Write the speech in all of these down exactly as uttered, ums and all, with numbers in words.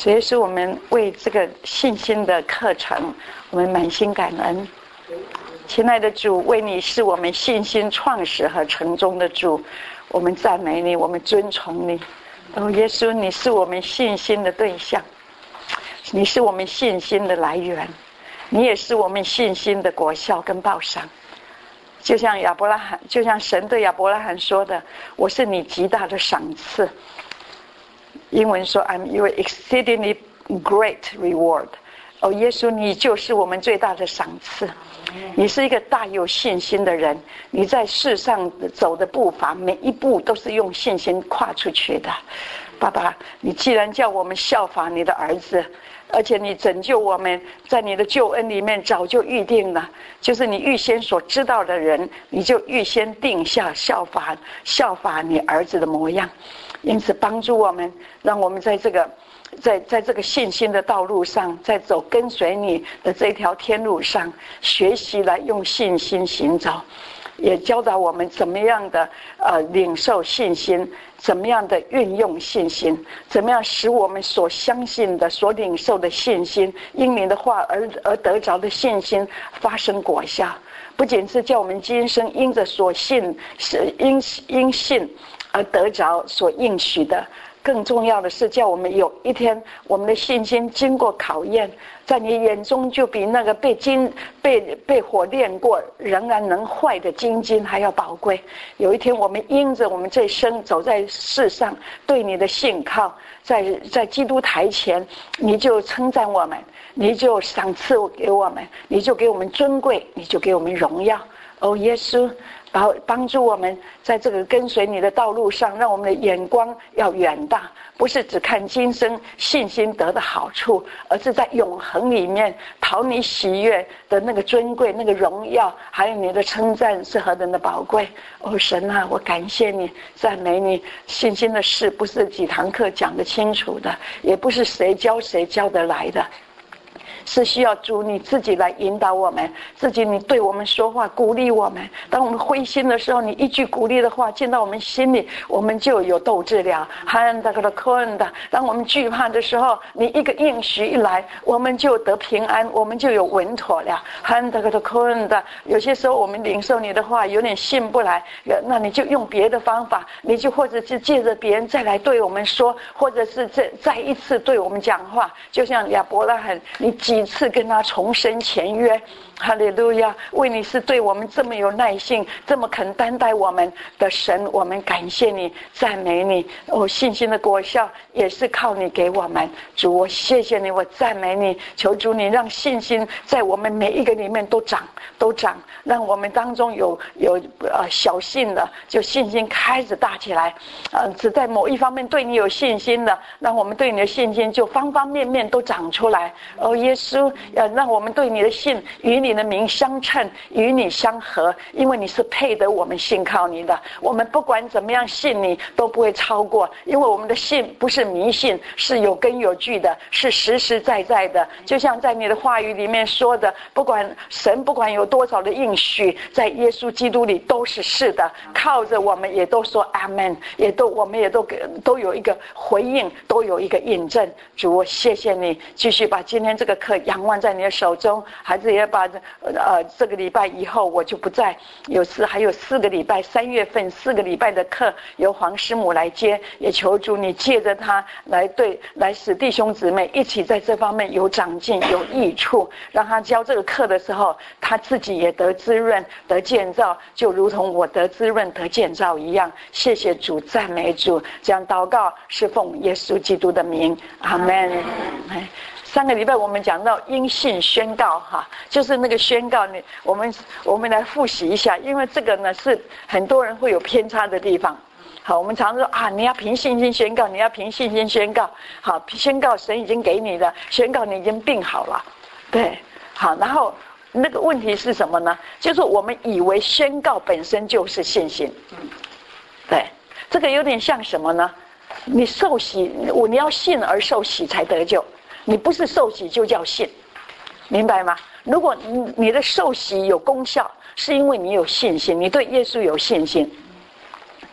所以是我们为这个信心的课程，我们满心感恩。亲爱的主，为你是我们信心创始和成终的主，我们赞美你，我们尊崇你。哦，耶稣，你是我们信心的对象，你是我们信心的来源，你也是我们信心的果效跟报赏。就像亚伯拉罕，就像神对亚伯拉罕说的，我是你极大的赏赐。英文说 I'm your exceedingly great reward。 哦，耶稣，你就是我们最大的赏赐。你是一个大有信心的人，你在世上走的步伐每一步都是用信心跨出去的。爸爸，你既然叫我们效法你的儿子，而且你拯救我们，在你的救恩里面早就预定了，就是你预先所知道的人，你就预先定下效法效法你儿子的模样。因此帮助我们，让我们在这个在在这个信心的道路上，在走跟随你的这条天路上，学习来用信心行走，也教导我们怎么样的呃领受信心，怎么样的运用信心，怎么样使我们所相信的、所领受的信心，因你的话而而得着的信心发生果效。不仅是叫我们今生因着所信是因因信而得着所应许的，更重要的是叫我们有一天我们的信心经过考验，在你眼中就比那个被金被被火炼过仍然能坏的金金还要宝贵。有一天我们因着我们这生走在世上对你的信靠，在在基督台前，你就称赞我们，你就赏赐给我们，你就给我们尊贵，你就给我们荣耀。哦，耶稣，帮帮助我们在这个跟随你的道路上，让我们的眼光要远大，不是只看今生信心得的好处，而是在永恒里面讨你喜悦的那个尊贵、那个荣耀，还有你的称赞是何等的宝贵。哦，神啊，我感谢你，赞美你。信心的事不是几堂课讲得清楚的，也不是谁教谁教得来的，是需要主你自己来引导我们，自己你对我们说话，鼓励我们。当我们灰心的时候，你一句鼓励的话进到我们心里，我们就有斗志了。当我们惧怕的时候，你一个应许一来，我们就得平安，我们就有稳妥了。有些时候我们领受你的话有点信不来，那你就用别的方法，你就或者是借着别人再来对我们说，或者是再再一次对我们讲话。就像亚伯拉罕，你几次跟他重申前约，哈利路亚！为你是对我们这么有耐性，这么肯担待我们的神，我们感谢你，赞美你。哦，信心的果效也是靠你给我们。主，我谢谢你，我赞美你，求主你让信心在我们每一个里面都长都长，让我们当中有有呃小信的，就信心开始大起来。呃，只在某一方面对你有信心的，让我们对你的信心就方方面面都长出来。哦，耶稣，要让我们对你的信与你的名相称，与你相合，因为你是配得我们信靠你的。我们不管怎么样信你都不会超过，因为我们的信不是迷信，是有根有据的，是实实在在的。就像在你的话语里面说的，不管神不管有多少的应许，在耶稣基督里都是是的，靠着我们也都说阿们，也都我们也都都有一个回应，都有一个印证。主，我谢谢你，继续把今天这个课仰望在你的手中。孩子也把呃这个礼拜以后我就不在，有四还有四个礼拜，三月份四个礼拜的课由黄师母来接，也求主你借着他来对来使弟兄姊妹一起在这方面有长进有益处，让他教这个课的时候他自己也得滋润得建造，就如同我得滋润得建造一样。谢谢主，赞美主，这样祷告是奉耶稣基督的名，阿们。上个礼拜我们讲到因信宣告哈，就是那个宣告你我们我们来复习一下，因为这个呢是很多人会有偏差的地方。好，我们常说啊，你要凭信心宣告，你要凭信心宣告。好，宣告神已经给你的，宣告你已经病好了。对，好，然后那个问题是什么呢？就是我们以为宣告本身就是信心。对，这个有点像什么呢？你受洗，我你要信而受洗才得救。你不是受洗就叫信，明白吗？如果你的受洗有功效，是因为你有信心，你对耶稣有信心。对，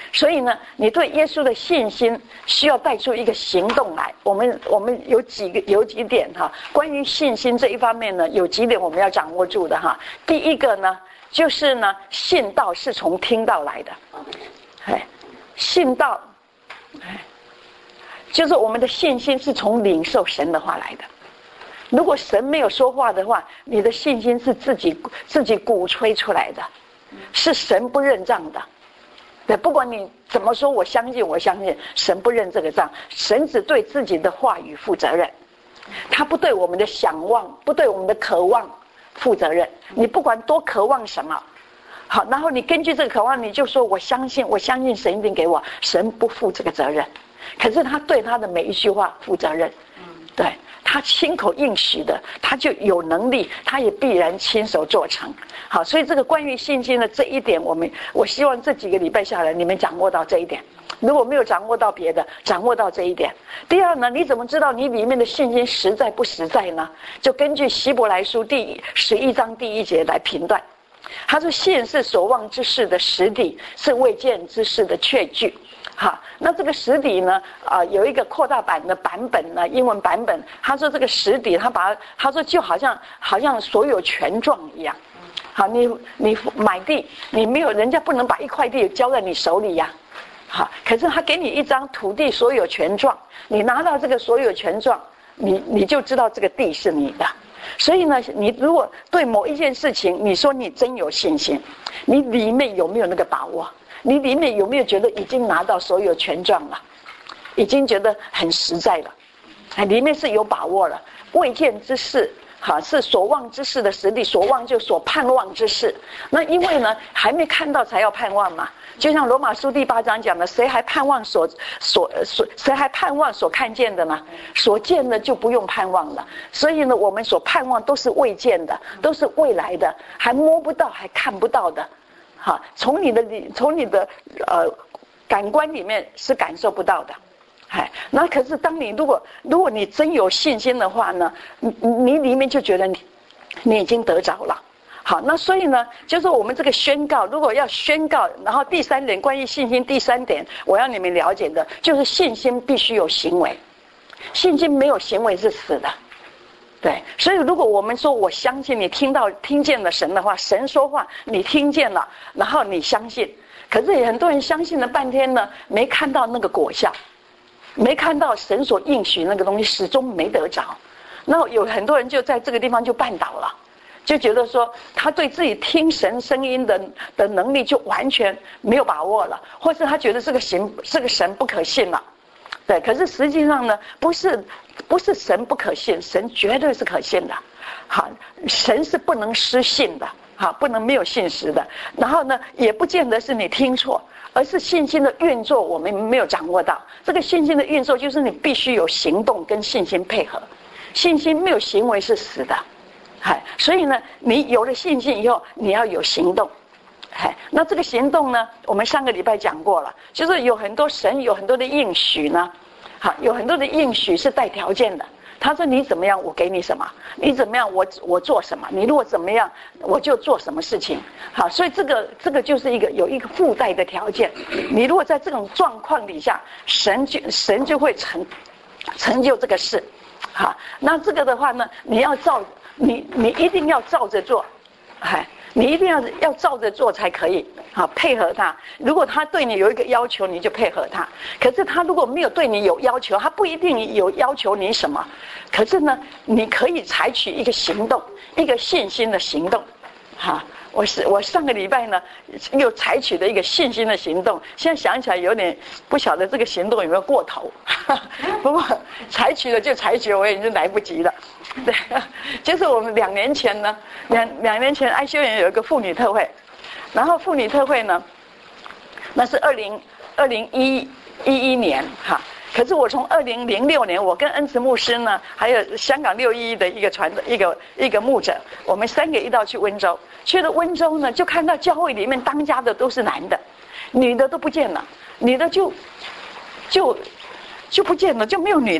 所以呢，你对耶稣的信心需要带出一个行动来。我们我们有几个有几点哈，关于信心这一方面呢，有几点我们要掌握住的哈。第一个呢，就是呢，信道是从听道来的，哎，信道，哎，就是我们的信心是从领受神的话来的。如果神没有说话的话，你的信心是自己自己鼓吹出来的，是神不认账的。对，不管你怎么说，我相信，我相信，神不认这个账，神只对自己的话语负责任，他不对我们的想望，不对我们的渴望负责任。你不管多渴望什么，好，然后你根据这个渴望，你就说我相信，我相信神一定给我，神不负这个责任，可是他对他的每一句话负责任，对。他亲口应许的，他就有能力，他也必然亲手做成。好，所以这个关于信心的这一点，我们我希望这几个礼拜下来，你们掌握到这一点。如果没有掌握到别的，掌握到这一点。第二呢，你怎么知道你里面的信心实在不实在呢？就根据希伯来书第十一章第一节来评断。他说：“信是所望之事的实底，是未见之事的确据。”好，那这个实底呢？啊、呃，有一个扩大版的版本呢，英文版本，他说这个实底，他把他说就好像好像所有权状一样。好，你你买地，你没有人家不能把一块地交在你手里呀。好，可是他给你一张土地所有权状，你拿到这个所有权状，你你就知道这个地是你的。所以呢，你如果对某一件事情，你说你真有信心，你里面有没有那个把握？你里面有没有觉得已经拿到所有权状了，已经觉得很实在了，哎，里面是有把握了。未见之事，哈，是所望之事的实力，所望就所盼望之事。那因为呢，还没看到才要盼望嘛。就像罗马书第八章讲的，谁还盼望所所所，谁还盼望所看见的呢？所见的就不用盼望了。所以呢，我们所盼望都是未见的，都是未来的，还摸不到，还看不到的。好，从你的从你的呃感官里面是感受不到的，哎，那可是当你如果如果你真有信心的话呢，你你里面就觉得你你已经得着了。好，那所以呢，就是我们这个宣告，如果要宣告，然后第三点关于信心，第三点我要你们了解的就是信心必须有行为，信心没有行为是死的。对，所以如果我们说我相信，你听到听见了神的话，神说话你听见了，然后你相信，可是很多人相信了半天呢，没看到那个果效，没看到神所应许那个东西，始终没得着。那有很多人就在这个地方就绊倒了，就觉得说他对自己听神声音的的能力就完全没有把握了，或是他觉得这个神这个神不可信了。对，可是实际上呢，不是不是神不可信，神绝对是可信的。好，神是不能失信的，好，不能没有信实的。然后呢，也不见得是你听错，而是信心的运作我们没有掌握到。这个信心的运作就是你必须有行动跟信心配合，信心没有行为是死的。嗨，所以呢，你有了信心以后，你要有行动。哎，那这个行动呢，我们上个礼拜讲过了，就是有很多神有很多的应许呢，好，有很多的应许是带条件的。他说你怎么样，我给你什么；你怎么样，我我做什么；你如果怎么样，我就做什么事情。好，所以这个这个就是一个有一个附带的条件。你如果在这种状况底下，神就神就会成成就这个事。好，那这个的话呢，你要照你你一定要照着做，哎。你一定要要照着做才可以，好，配合他。如果他对你有一个要求，你就配合他。可是他如果没有对你有要求，他不一定有要求你什么。可是呢，你可以采取一个行动，一个信心的行动。好，我是我上个礼拜呢又采取了一个信心的行动，现在想起来有点不晓得这个行动有没有过头。不过采取了就采取了，我已经来不及了。对，就是我们两年前呢，两两年前爱修园有一个妇女特会，然后妇女特会呢，那是二零二零一一一年哈。可是我从二零零六年，我跟恩慈牧师呢，还有香港六一一的一个传一个一个牧者，我们三个一道去温州，去了温州呢，就看到教会里面当家的都是男的，女的都不见了，女的就就就不见了，就没有女的。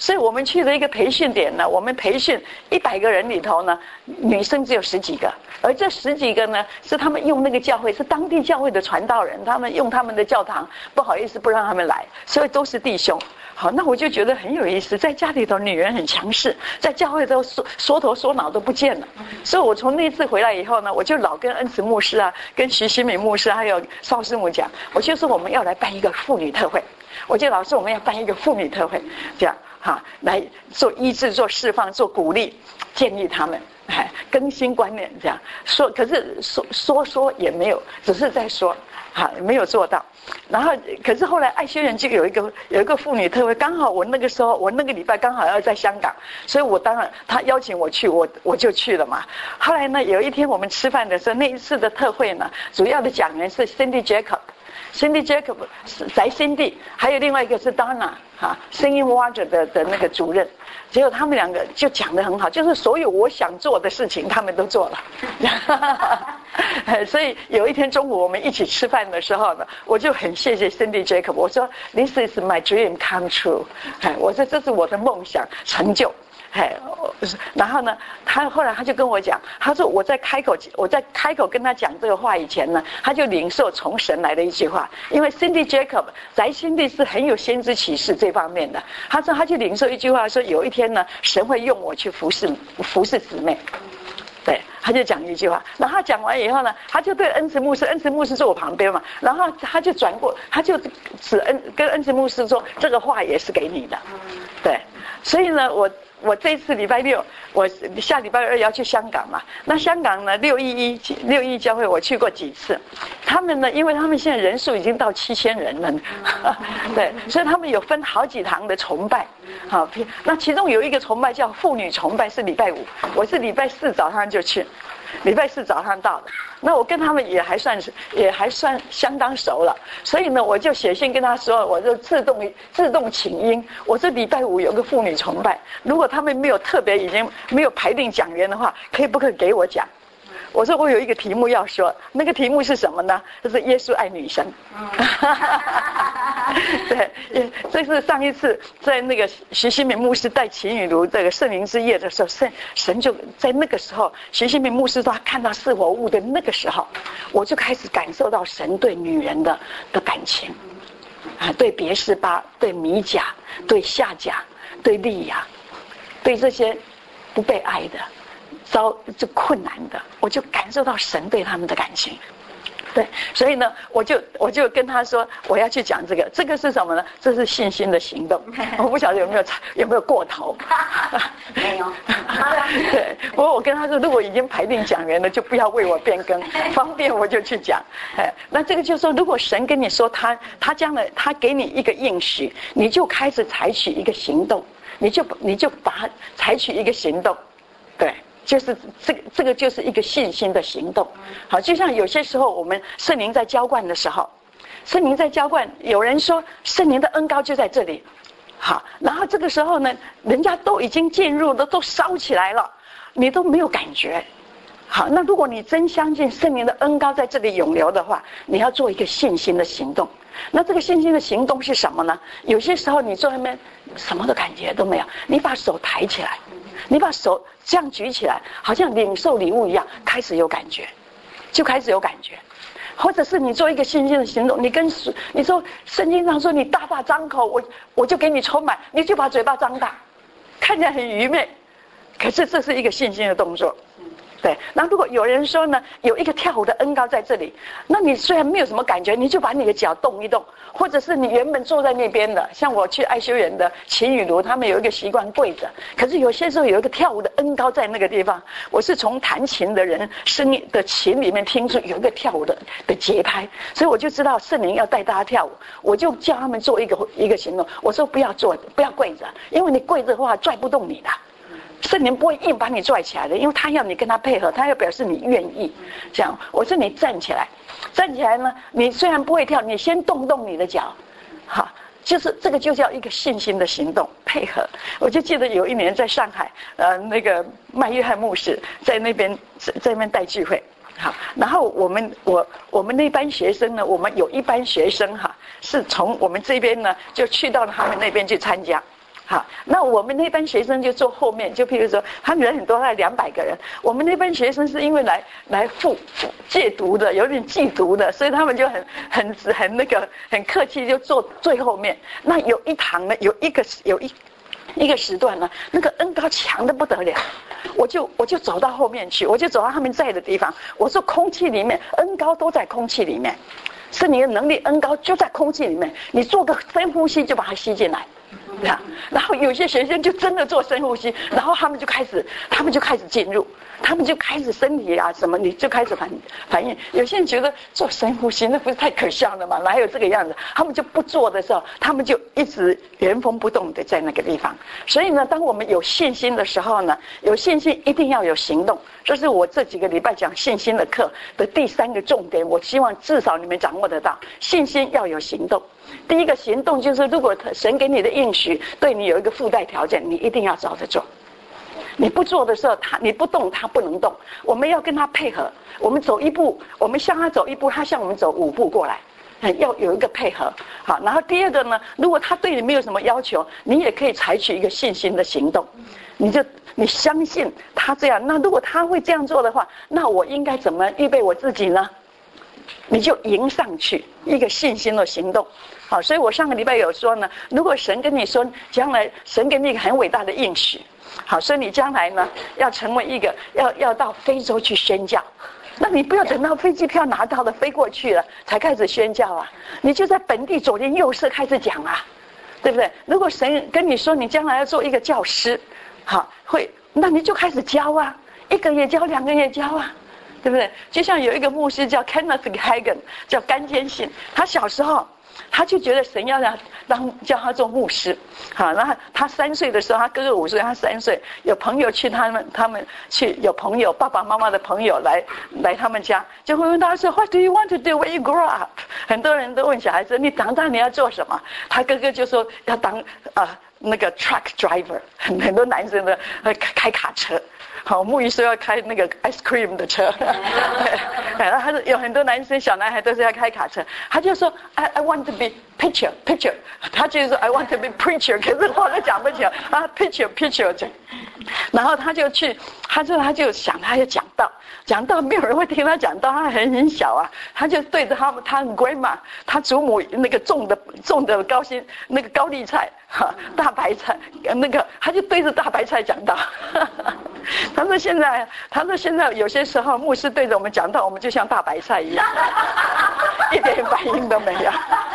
所以我们去了一个培训点呢，我们培训一百个人里头呢，女生只有十几个，而这十几个呢，是他们用那个教会，是当地教会的传道人，他们用他们的教堂，不好意思不让他们来，所以都是弟兄。好，那我就觉得很有意思，在家里头女人很强势，在教会都缩缩头缩脑都不见了。所以我从那次回来以后呢，我就老跟恩慈牧师啊，跟徐新美牧师还有邵师母讲，我就说我们要来办一个妇女特会，我就老说我们要办一个妇女特会，这样哈，来做医治、做释放、做鼓励，建议他们哎更新观念，这样说。可是说说说也没有，只是在说。好，没有做到。然后，可是后来爱宣人就有一个有一个妇女特会，刚好我那个时候我那个礼拜刚好要在香港，所以我当然他邀请我去，我我就去了嘛。后来呢，有一天我们吃饭的时候，那一次的特会呢，主要的讲员是 Cindy Jacob。Cindy Jacob 是翟 Cindy， 还有另外一个是 Donna 哈，声音挖着的的那个主任，结果他们两个就讲得很好，就是所有我想做的事情他们都做了。所以有一天中午我们一起吃饭的时候呢，我就很谢谢 Cindy Jacob， 我说 This is my dream come true， 我说这是我的梦想成就。哎，然后呢，他后来他就跟我讲，他说我在开口，我在开口跟他讲这个话以前呢，他就领受从神来的一句话，因为 Cindy Jacob 翟 Cindy 是很有先知启示这方面的，他说他就领受一句话，说有一天呢，神会用我去服侍服侍姊妹。对，他就讲一句话，然后他讲完以后呢，他就对恩慈牧师，恩慈牧师坐我旁边嘛，然后他就转过，他就指恩跟恩慈牧师说，这个话也是给你的。对，所以呢，我我这次礼拜六，我下礼拜二要去香港嘛，那香港呢六一一六一教会我去过几次，他们呢，因为他们现在人数已经到七千人了，对，所以他们有分好几堂的崇拜。好，那其中有一个崇拜叫妇女崇拜，是礼拜五，我是礼拜四早上就去，礼拜四早上到的。那我跟他们也还算是也还算相当熟了，所以呢，我就写信跟他说，我就自动自动请缨，我说礼拜五有个妇女崇拜，如果他们没有特别已经没有排定讲员的话，可以不可以给我讲？我说我有一个题目要说，那个题目是什么呢？就是耶稣爱女生。对，这是上一次在那个徐新明牧师带秦雨茹这个圣灵之夜的时候，神神就在那个时候，徐新明牧师说他看到四活物的那个时候，我就开始感受到神对女人的的感情啊，对别是巴，对米甲，对夏甲，对利亚，对这些不被爱的。遭这困难的，我就感受到神对他们的感情。对，所以呢，我就我就跟他说，我要去讲这个，这个是什么呢？这是信心的行动。我不晓得有没有有没有过头。 没有。 对，不过我跟他说，如果已经排定讲员了，就不要为我变更，方便我就去讲。哎，那这个就是说，如果神跟你说他他将来他给你一个应许，你就开始采取一个行动，你就你就把它采取一个行动，对。就是这个，这个就是一个信心的行动。好，就像有些时候我们圣灵在浇灌的时候，圣灵在浇灌，有人说圣灵的恩膏就在这里。好，然后这个时候呢，人家都已经进入了，都烧起来了，你都没有感觉。好，那如果你真相信圣灵的恩膏在这里涌流的话，你要做一个信心的行动。那这个信心的行动是什么呢？有些时候你坐那边什么的感觉都没有，你把手抬起来，你把手这样举起来，好像领受礼物一样，开始有感觉，就开始有感觉。或者是你做一个信心的行动，你跟你说圣经上说你大大张口，我我就给你充满，你就把嘴巴张大，看起来很愚昧，可是这是一个信心的动作。对，那如果有人说呢，有一个跳舞的恩膏在这里，那你虽然没有什么感觉，你就把你的脚动一动，或者是你原本坐在那边的，像我去爱修园的秦雨茹，他们有一个习惯跪着，可是有些时候有一个跳舞的恩膏在那个地方，我是从弹琴的人声音的琴里面听出有一个跳舞的的节拍，所以我就知道圣灵要带大家跳舞，我就叫他们做一个一个行动，我说不要坐，不要跪着，因为你跪着的话拽不动你的。圣灵不会硬把你拽起来的，因为他要你跟他配合，他要表示你愿意。这样，我说你站起来，站起来呢，你虽然不会跳，你先动动你的脚，好，就是这个就叫一个信心的行动，配合。我就记得有一年在上海，呃，那个麦约翰牧师在那边在那边带聚会，好，然后我们我我们那班学生呢，我们有一班学生哈，是从我们这边呢就去到他们那边去参加。 好，那我们那班学生就坐后面，就譬如说，他们人很多，大概两百个人。我们那班学生是因为来来复戒毒的，有点忌毒的，所以他们就很很很那个很客气，就坐最后面。那有一堂呢，有一个有一一个时段呢，那个恩膏强的不得了，我就我就走到后面去，我就走到他们在的地方。我说空气里面恩膏都在空气里面，是你的能力恩膏就在空气里面，你做个深呼吸就把它吸进来。然后有些学生就真的做深呼吸，然后他们就开始，他们就开始进入，他们就开始身体啊什么，你就开始反反应。有些人觉得做深呼吸那不是太可笑了吗？哪有这个样子？他们就不做的时候，他们就一直原封不动的在那个地方。所以呢，当我们有信心的时候呢，有信心一定要有行动。这是我这几个礼拜讲信心的课的第三个重点，我希望至少你们掌握得到，信心要有行动。第一个行动就是，如果神给你的应许对你有一个附带条件，你一定要照着做。你不做的时候，他你不动，他不能动。我们要跟他配合，我们走一步，我们向他走一步，他向我们走五步过来，要有一个配合。好，然后第二个呢，如果他对你没有什么要求，你也可以采取一个信心的行动，你就你相信他这样。那如果他会这样做的话，那我应该怎么预备我自己呢？你就迎上去，一个信心的行动。好，所以我上个礼拜有说呢，如果神跟你说将来神给你一个很伟大的应许，好，所以你将来呢要成为一个要要到非洲去宣教，那你不要等到飞机票拿到了飞过去了才开始宣教啊，你就在本地左邻右舍开始讲啊，对不对？如果神跟你说你将来要做一个教师，好，会那你就开始教啊，一个也教，两个也教啊。对不对？就像有一个牧师叫 Kenneth Hagin， 叫甘坚信，他小时候他就觉得神要让让叫他做牧师，好，然后他三岁的时候，他哥哥五岁，他三岁，有朋友去他们他们去有朋友爸爸妈妈的朋友来来他们家，就会问他说 What do you want to do when you grow up？ 很多人都问小孩子你长大你要做什么？他哥哥就说要当啊、呃、那个 truck driver， 很很多男生的开卡车。好，牧医说要开那个 ice cream 的车，然后他是有很多男生小男孩都是要开卡车，他就说 I I want to be preacher preacher， 他就是说 I want to be preacher， 可是话都讲不起来啊 preacher preacher， 然后他就去，他就他就想他就讲道，讲道没有人会听他讲道，他很很小啊，他就对着他们他 grandma， 他祖母那个种的种的高薪那个高丽菜哈大白菜那个，他就对着大白菜讲道。他说现在，他说现在有些时候牧师对着我们讲道，我们就像大白菜一样，一点反应都没有。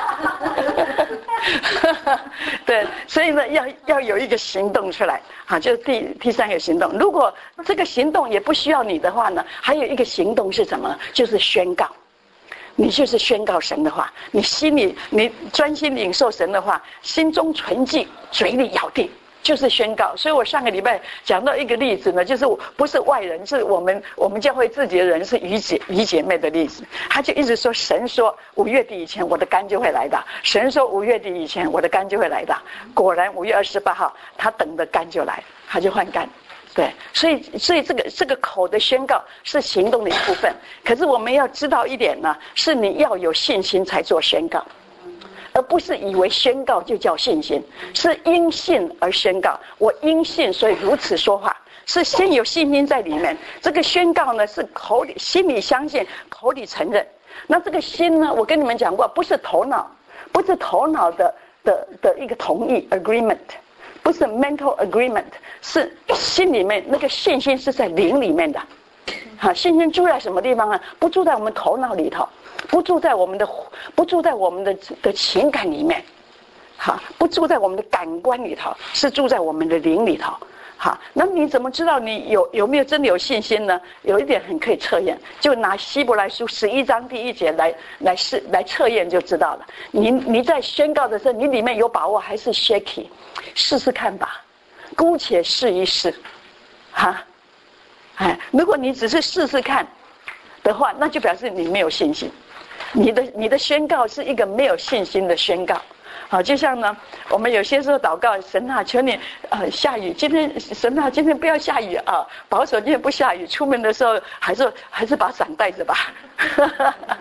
对，所以呢，要要有一个行动出来，好，就是第第三个行动。如果这个行动也不需要你的话呢，还有一个行动是什么？就是宣告。你就是宣告神的话，你心里你专心领受神的话，心中存记，嘴里咬定。就是宣告。所以我上个礼拜讲到一个例子呢，就是不是外人，是我们我们教会自己的人，是于姐于姐妹的例子。他就一直说，神说五月底以前我的肝就会来的，神说五月底以前我的肝就会来的。果然五月二十八号他等的肝就来，他就换肝。对，所以所以这个这个口的宣告是行动的一部分。可是我们要知道一点呢，是你要有信心才做宣告，而不是以为宣告就叫信心，是因信而宣告。我因信，所以如此说话，是先有信心在里面。这个宣告呢，是口里心里相信，口里承认。那这个心呢，我跟你们讲过，不是头脑，不是头脑的的的一个同意 agreement， 不是 mental agreement， 是心里面那个信心是在灵里面的。好，信心住在什么地方呢？不住在我们头脑里头。不住在我们的不住在我们的的情感里面，好，不住在我们的感官里头，是住在我们的灵里头。好，那你怎么知道你有有没有真的有信心呢？有一点很可以测验，就拿希伯来书十一章第一节来来试来测验就知道了。你你在宣告的时候，你里面有把握还是 shaky？ 试试看吧，姑且试一试，哈，哎，如果你只是试试看的话，那就表示你没有信心。你的你的宣告是一个没有信心的宣告，好，就像呢，我们有些时候祷告，神啊，求你呃下雨，今天神啊，今天不要下雨啊，保守今天不下雨，出门的时候还是还是把伞带着吧。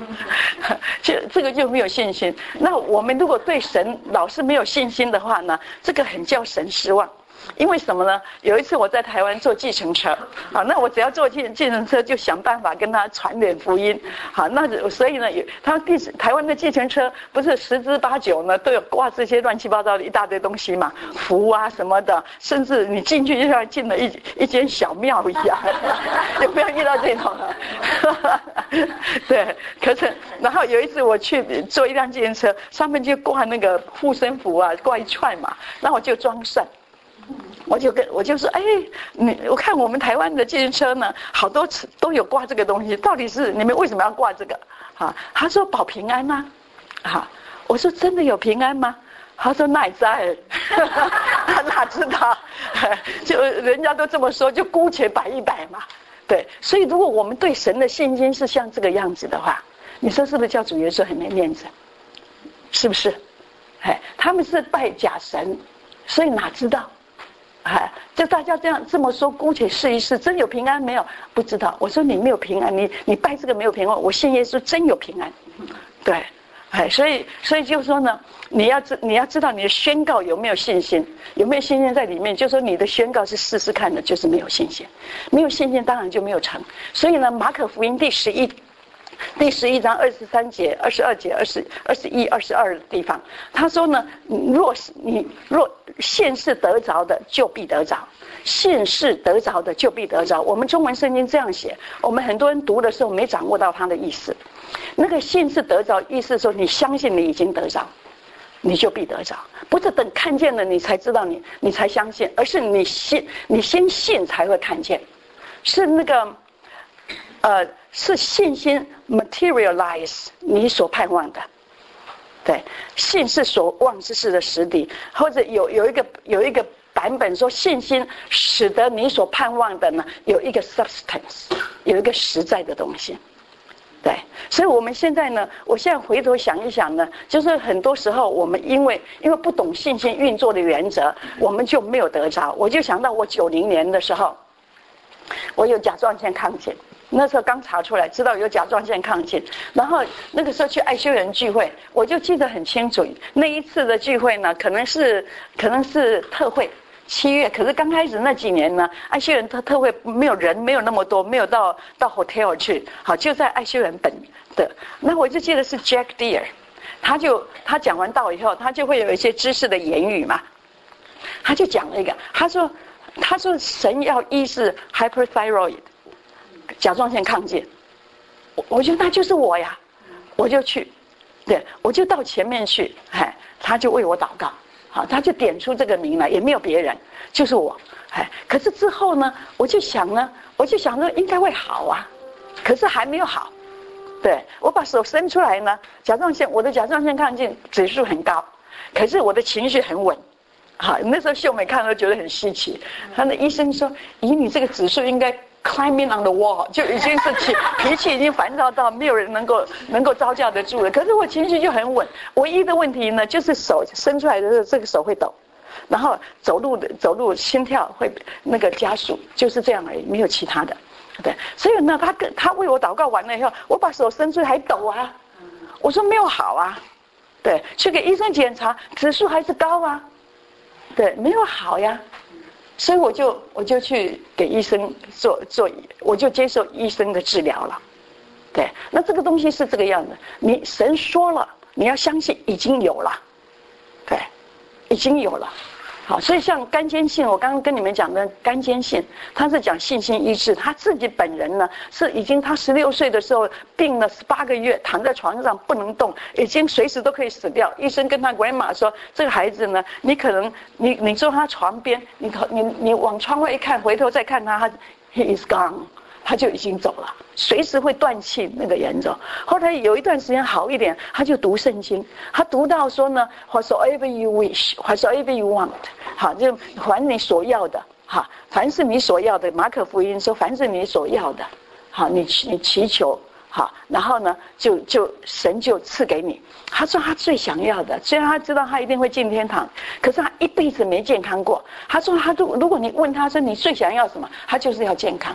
就这个就没有信心。那我们如果对神老是没有信心的话呢，这个很叫神失望。因为什么呢？有一次我在台湾坐计程车，好，那我只要坐计计程车就想办法跟他传点福音，好，那所以呢，他第台湾的计程车不是十之八九呢都有挂这些乱七八糟的一大堆东西嘛，符啊什么的，甚至你进去就像进了一一间小庙一样，有没有遇到这种啊？对，可是然后有一次我去坐一辆计程车，上面就挂那个护身符啊，挂一串嘛，那我就装蒜。我就跟我就说，哎，你我看我们台湾的计程车呢，好多次都有挂这个东西，到底是你们为什么要挂这个？啊，他说保平安呐、啊，啊，我说真的有平安吗？他说那也在，他哪知道？就人家都这么说，就姑且摆一摆嘛。对，所以如果我们对神的信心是像这个样子的话，你说是不是叫主耶稣很没面子？是不是？哎，他们是拜假神，所以哪知道？哎，就大家这样这么说，姑且试一试，真有平安没有？不知道。我说你没有平安，你你拜这个没有平安，我信耶稣真有平安。对，哎，所以所以就是说呢，你要知你要知道你的宣告有没有信心，有没有信心在里面？就是说你的宣告是试试看的，就是没有信心，没有信心当然就没有成。所以呢，马可福音第十一。第十一章二十三节、二十二节、二十二十一、二十二的地方，他说呢：若是你若信是得着的，就必得着；信是得着的，就必得着。我们中文圣经这样写，我们很多人读的时候没掌握到它的意思。那个信是得着，意思说你相信你已经得着，你就必得着，不是等看见了你才知道你，你才相信，而是你信，你先信才会看见，是那个。呃，是信心 materialize 你所盼望的，对，信是所望之事的实底，或者有有一个有一个版本说，信心使得你所盼望的呢有一个 substance， 有一个实在的东西，对，所以我们现在呢，我现在回头想一想呢，就是很多时候我们因为因为不懂信心运作的原则，我们就没有得着。我就想到我九零年的时候，我有甲状腺亢进。那时候刚查出来，知道有甲状腺亢进，然后那个时候去爱修人聚会，我就记得很清楚。那一次的聚会呢，可能是可能是特会，七月。可是刚开始那几年呢，爱修人特特会没有人，没有那么多，没有到到 hotel 去，好，就在爱修人本的。那我就记得是 Jack Deere， 他就他讲完道以后，他就会有一些知识的言语嘛，他就讲了一个，他说他说神要医治 hyperthyroid。甲状腺亢进，我我觉得那就是我呀，我就去，对，我就到前面去，哎，他就为我祷告，好，他就点出这个名来，也没有别人，就是我，哎，可是之后呢，我就想呢，我就想说应该会好啊，可是还没有好，对，我把手伸出来呢，甲状腺，我的甲状腺亢进指数很高，可是我的情绪很稳。好，那时候秀美看了觉得很稀奇，他的医生说：“咦，你这个指数应该 climbing on the wall， 就已经是气脾气已经烦躁到没有人能够能够招架得住了。可是我情绪就很稳，唯一的问题呢，就是手伸出来的时候，这个手会抖，然后走路的走路心跳会那个加速，就是这样而已，没有其他的。对，所以呢，他跟他为我祷告完了以后，我把手伸出来还抖啊，我说没有好啊，对，去给医生检查，指数还是高啊。”对，没有好呀，所以我就我就去给医生做做，我就接受医生的治疗了。对，那这个东西是这个样子，你神说了，你要相信已经有了，对，已经有了。好，所以像甘坚信，我刚刚跟你们讲的甘坚信，他是讲信心医治，他自己本人呢是已经他十六岁的时候病了十八个月，躺在床上不能动，已经随时都可以死掉。医生跟他 grandma 说，这个孩子呢，你可能你你坐他床边，你你你往窗外一看，回头再看他，他 he is gone。他就已经走了，随时会断气那个严重。后来有一段时间好一点，他就读圣经，他读到说呢 ，whatsoever you wish, whatsoever you want， 好，就凡你所要的，哈，凡是你所要的。马可福音说，凡是你所要的，好，你你祈求，好，然后呢，就就神就赐给你。他说他最想要的，虽然他知道他一定会进天堂，可是他一辈子没健康过。他说他如如果你问他说你最想要什么，他就是要健康。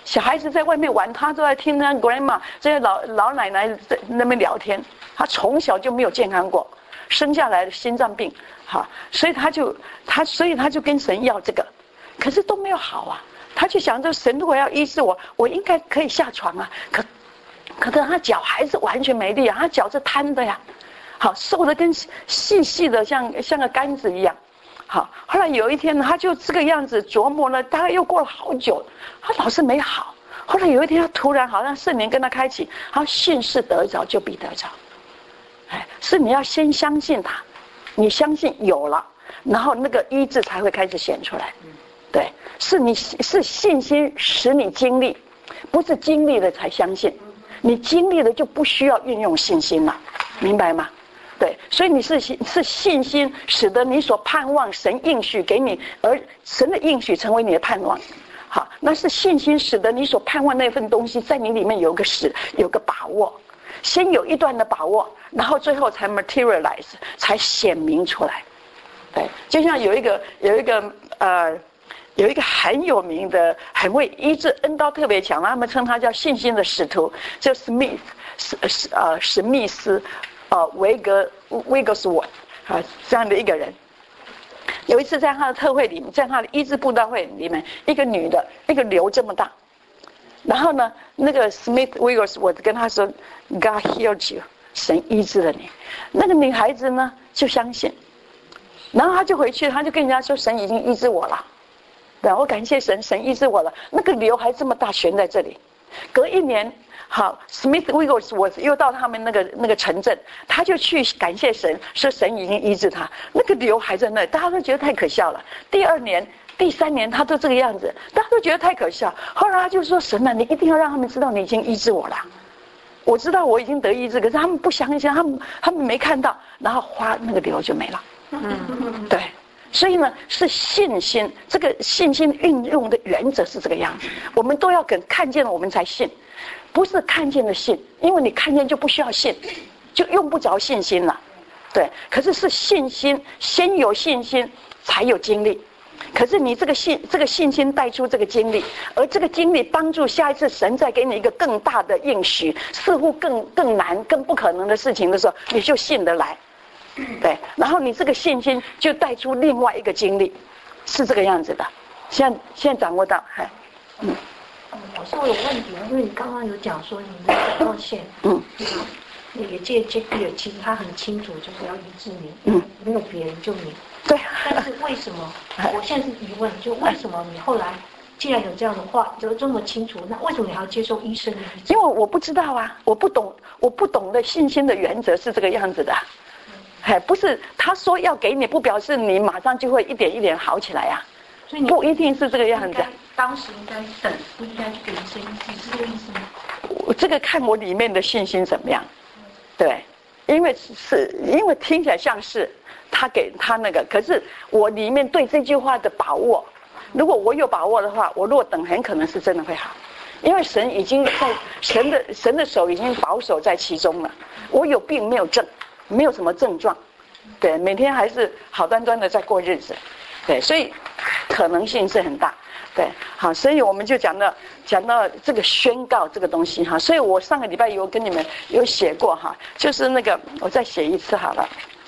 小孩子在外面玩，他都在听那 grandma 这些老老奶奶在那边聊天。他从小就没有健康过，生下来的心脏病，好，所以他就他所以他就跟神要这个，可是都没有好啊。他就想着神如果要医治我，我应该可以下床啊。可可是他脚还是完全没力啊，他脚是瘫的呀，好，瘦的跟细细的像像个杆子一样。好，后来有一天呢，他就这个样子琢磨了，大概又过了好久，他老是没好。后来有一天，他突然好像圣灵跟他开启，他信是得着就必得着。哎，是你要先相信他，你相信有了，然后那个医治才会开始显出来。对，是你是信心使你经历，不是经历了才相信。你经历了就不需要运用信心了，明白吗？对，所以你是是信心使得你所盼望神应许给你，而神的应许成为你的盼望。好，那是信心使得你所盼望那份东西在你里面有个使有个把握，先有一段的把握，然后最后才 materialize 才显明出来。对，就像有一个有一个呃有一个很有名的很会医治恩膏特别强，他们称他叫信心的使徒，叫 Smith 史史呃史密斯呃维格维格斯沃啊这样的一个人。有一次在他的特会里面，在他的医治布道会里面，一个女的，一个瘤这么大，然后呢，那个 Smith Wigglesworth 跟他说 God healed you， 神医治了你。那个女孩子呢就相信，然后她就回去，她就跟人家说神已经医治我了，对，我感谢神，神医治我了。那个瘤还这么大悬在这里。隔一年，好 ，Smith Wigglesworth 又到他们那个那个城镇，他就去感谢神，说神已经医治他，那个瘤还在那，大家都觉得太可笑了。第二年、第三年他都这个样子，大家都觉得太可笑。后来他就说：“神啊，你一定要让他们知道你已经医治我了。我知道我已经得医治，可是他们不相信，他们他们没看到，然后花那个瘤就没了。”嗯，对。所以呢，是信心，这个信心运用的原则是这个样子。我们都要跟看见了，我们才信，不是看见了信，因为你看见就不需要信，就用不着信心了。对，可是是信心，先有信心才有经历。可是你这个信，这个信心带出这个经历，而这个经历帮助下一次神再给你一个更大的应许，似乎更更难、更不可能的事情的时候，你就信得来。对，然后你这个信心就带出另外一个经历，是这个样子的。现在现在掌握到，嗨，嗯。 老师，我有问题，因为你刚刚有讲说你的祷告线，嗯，那个借这个其实他很清楚，就是要医治你，嗯，没有别人就你。 对。 但是为什么？我现在是疑问，就为什么你后来既然有这样的话，就这么清楚，那为什么你还要接受医生的医治？ 因为我不知道啊，我不懂，我不懂的信心的原则是这个样子的。哎，不是他说要给你，不表示你马上就会一点一点好起来呀、啊。所以你不一定是这个样子。 当时应该等，不应该去给医生医治，是这个意思吗？ 我这个看我里面的信心怎么样。对，因为是因为听起来像是他给他那个，可是我里面对这句话的把握，如果我有把握的话，我若等很可能是真的会好，因为神已经在神的神的手已经保守在其中了。我有病没有症。没有什么症状，对，每天还是好端端的在过日子，对，所以可能性是很大，对，好，所以我们就讲到讲到这个宣告这个东西哈，所以我上个礼拜有跟你们有写过哈，就是那个我再写一次好了，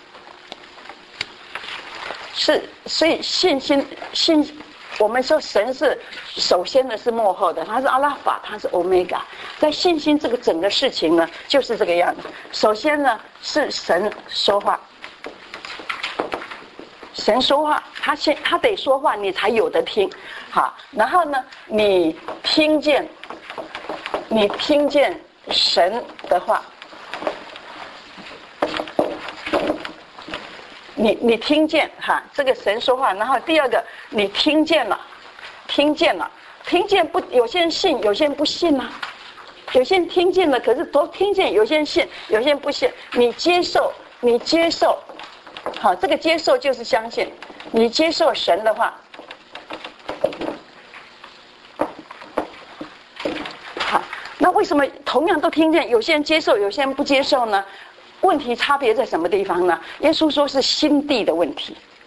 是，所以信心信。我们说神是首先的是幕后的，他是阿拉法，他是欧米伽。在信心这个整个事情呢，就是这个样子。首先呢是神说话，神说话，他先他得说话，你才有得听，好。然后呢，你听见，你听见神的话。你你听见哈，这个神说话，然后第二个你听见了，听见了，听见不？有些人信，有些人不信啊。有些人听见了，可是都听见，有些人信，有些人不信。你接受，你接受，好，这个接受就是相信。你接受神的话，好，那为什么同样都听见，有些人接受，有些人不接受呢？问题差别在什么地方呢？耶稣说是心地的问题，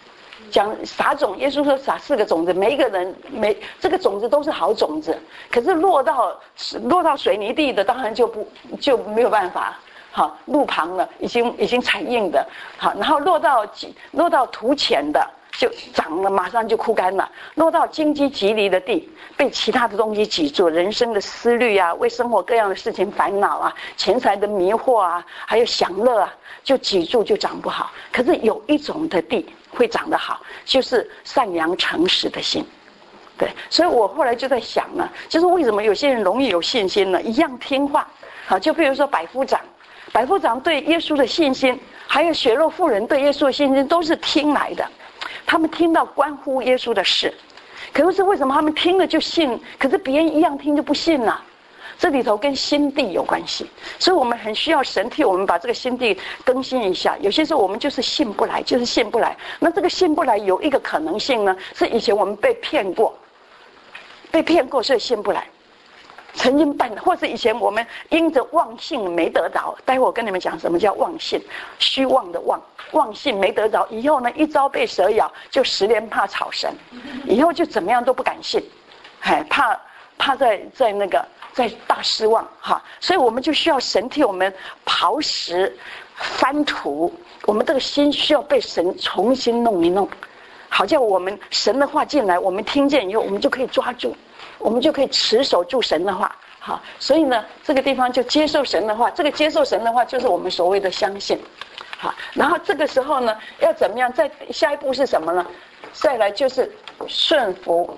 讲撒种，耶稣说撒四个种子，每一个人每这个种子都是好种子，可是落到落到水泥地的，当然就不就没有办法。好，路旁了，已经已经踩硬的，好，然后落到落到土浅的，就长了，马上就枯干了。落到荆棘蒺藜的地，被其他的东西挤住，人生的思虑啊，为生活各样的事情烦恼啊，钱财的迷惑啊，还有享乐啊，就挤住，就长不好。可是有一种的地会长得好，就是善良诚实的心。对，所以我后来就在想呢，就是为什么有些人容易有信心呢？一样听话，好，就比如说百夫长。百夫长对耶稣的信心，还有血肉妇人对耶稣的信心，都是听来的。他们听到关乎耶稣的事，可是为什么他们听了就信，可是别人一样听就不信呢？这里头跟心地有关系，所以我们很需要神替我们把这个心地更新一下。有些时候我们就是信不来，就是信不来。那这个信不来有一个可能性呢，是以前我们被骗过，被骗过，所以信不来。曾经办的，或是以前我们因着妄信没得着，待会我跟你们讲什么叫妄信，虚妄的妄，妄信没得着，以后呢一朝被蛇咬，就十年怕草绳，以后就怎么样都不敢信，哎，怕怕在在那个在大失望哈，所以我们就需要神替我们刨石翻土，我们这个心需要被神重新弄一弄，好叫我们神的话进来，我们听见以后，我们就可以抓住。我们就可以持守住神的话，好，所以呢，这个地方就接受神的话，这个接受神的话就是我们所谓的相信，好，然后这个时候呢，要怎么样？再下一步是什么呢？再来就是顺服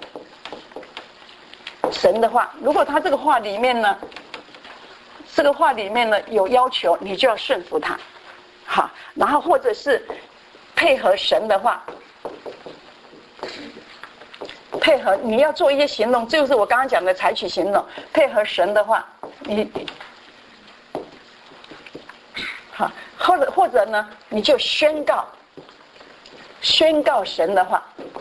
神的话。如果他这个话里面呢，这个话里面呢有要求，你就要顺服他，好，然后或者是配合神的话。配合你要做一些行动，这就是我刚刚讲的采取行动。配合神的话，你好，或者或者呢，你就宣告，宣告神的话。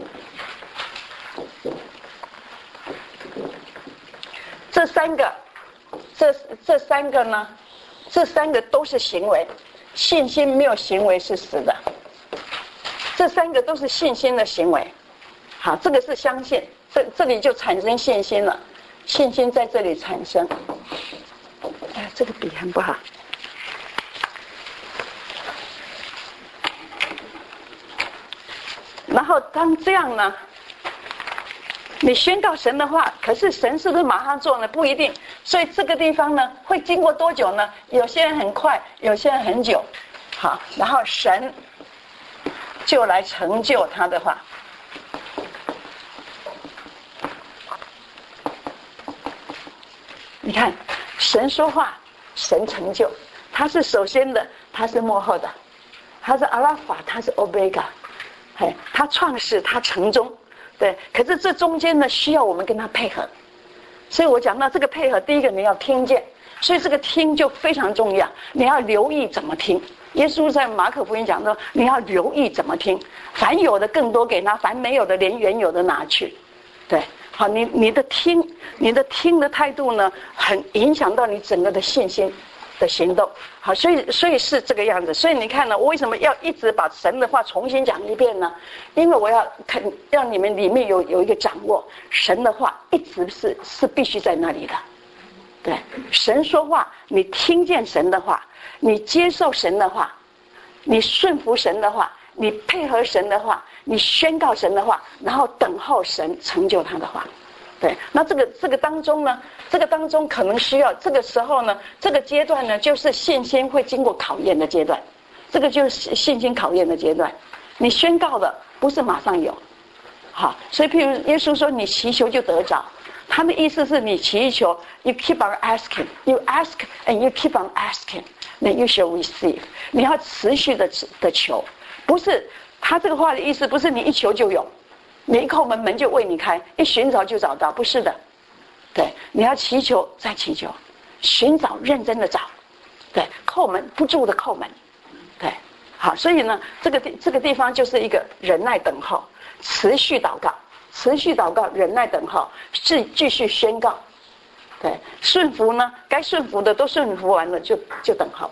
这三个，这这三个呢，这三个都是行为，信心没有行为是死的。这三个都是信心的行为。好，这个是相信，这这里就产生信心了，信心在这里产生。哎，这个笔很不好。然后当这样呢，你宣告神的话，可是神是不是马上做呢？不一定。所以这个地方呢，会经过多久呢？有些人很快，有些人很久。好，然后神就来成就他的话。你看，神说话，神成就，他是首先的，他是幕后的，他是阿拉法，他是欧贝伽，哎，他创始，他成终，对。可是这中间呢，需要我们跟他配合，所以我讲到这个配合，第一个你要听见，所以这个听就非常重要，你要留意怎么听。耶稣在马可福音讲说，你要留意怎么听，凡有的更多给他，凡没有的连原有的拿去，对。好，你你的听，你的听的态度呢，很影响到你整个的信心的行动。好，所以所以是这个样子。所以你看呢，我为什么要一直把神的话重新讲一遍呢？因为我要看，让你们里面有有一个掌握，神的话一直是是必须在那里的。对，神说话，你听见神的话，你接受神的话，你顺服神的话，你配合神的话。你宣告神的话，然后等候神成就他的话，对。那这个这个当中呢，这个当中可能需要这个时候呢，这个阶段呢，就是信心会经过考验的阶段，这个就是信心考验的阶段。你宣告的不是马上有，好，所以譬如耶稣说你祈求就得着，他的意思是你祈求 ，you keep on asking, you ask and you keep on asking, then you shall receive。你要持续的的求，不是。他这个话的意思不是你一求就有，你一叩门门就为你开，一寻找就找到，不是的。对，你要祈求再祈求，寻找认真的找，对，叩门不住的叩门，对，好，所以呢，这个地这个地方就是一个忍耐等候，持续祷告，持续祷告，忍耐等候，是继续宣告，对，顺服呢，该顺服的都顺服完了就就等候。对，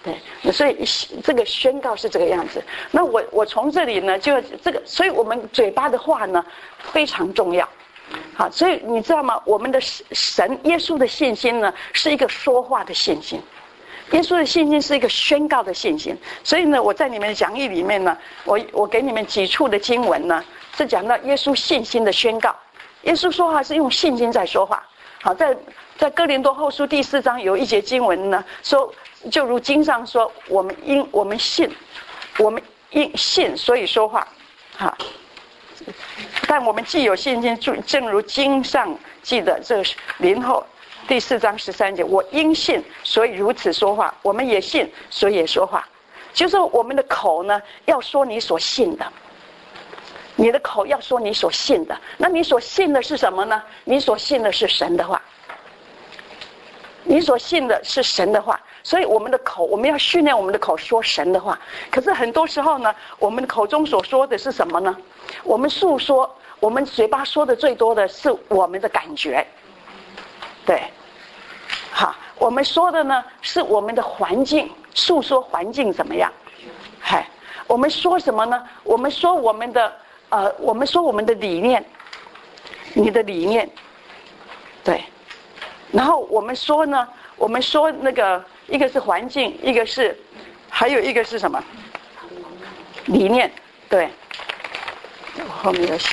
对，所以这个宣告是这个样子。那我我从这里呢，就这个，所以我们嘴巴的话呢非常重要。好，所以你知道吗？我们的神耶稣的信心呢，是一个说话的信心。耶稣的信心是一个宣告的信心。所以呢，我在你们的讲义里面呢，我我给你们几处的经文呢，是讲到耶稣信心的宣告。耶稣说话是用信心在说话。好，在在哥林多后书第四章有一节经文呢，说就如经上说，我们因我们信，我们因信所以说话。好。但我们既有信心，正如经上记得这林后第四章十三节，我因信所以如此说话，我们也信所以也说话。就是我们的口呢，要说你所信的，你的口要说你所信的。那你所信的是什么呢？你所信的是神的话，你所信的是神的话。所以我们的口，我们要训练我们的口说神的话。可是很多时候呢，我们口中所说的是什么呢？我们诉说，我们嘴巴说的最多的是我们的感觉，对，好，我们说的呢是我们的环境，诉说环境怎么样，嗨，我们说什么呢？我们说我们的呃，我们说我们的理念，你的理念，对，然后我们说呢，我们说那个一个是环境，一个是，还有一个是什么？理念，对。我后面有写，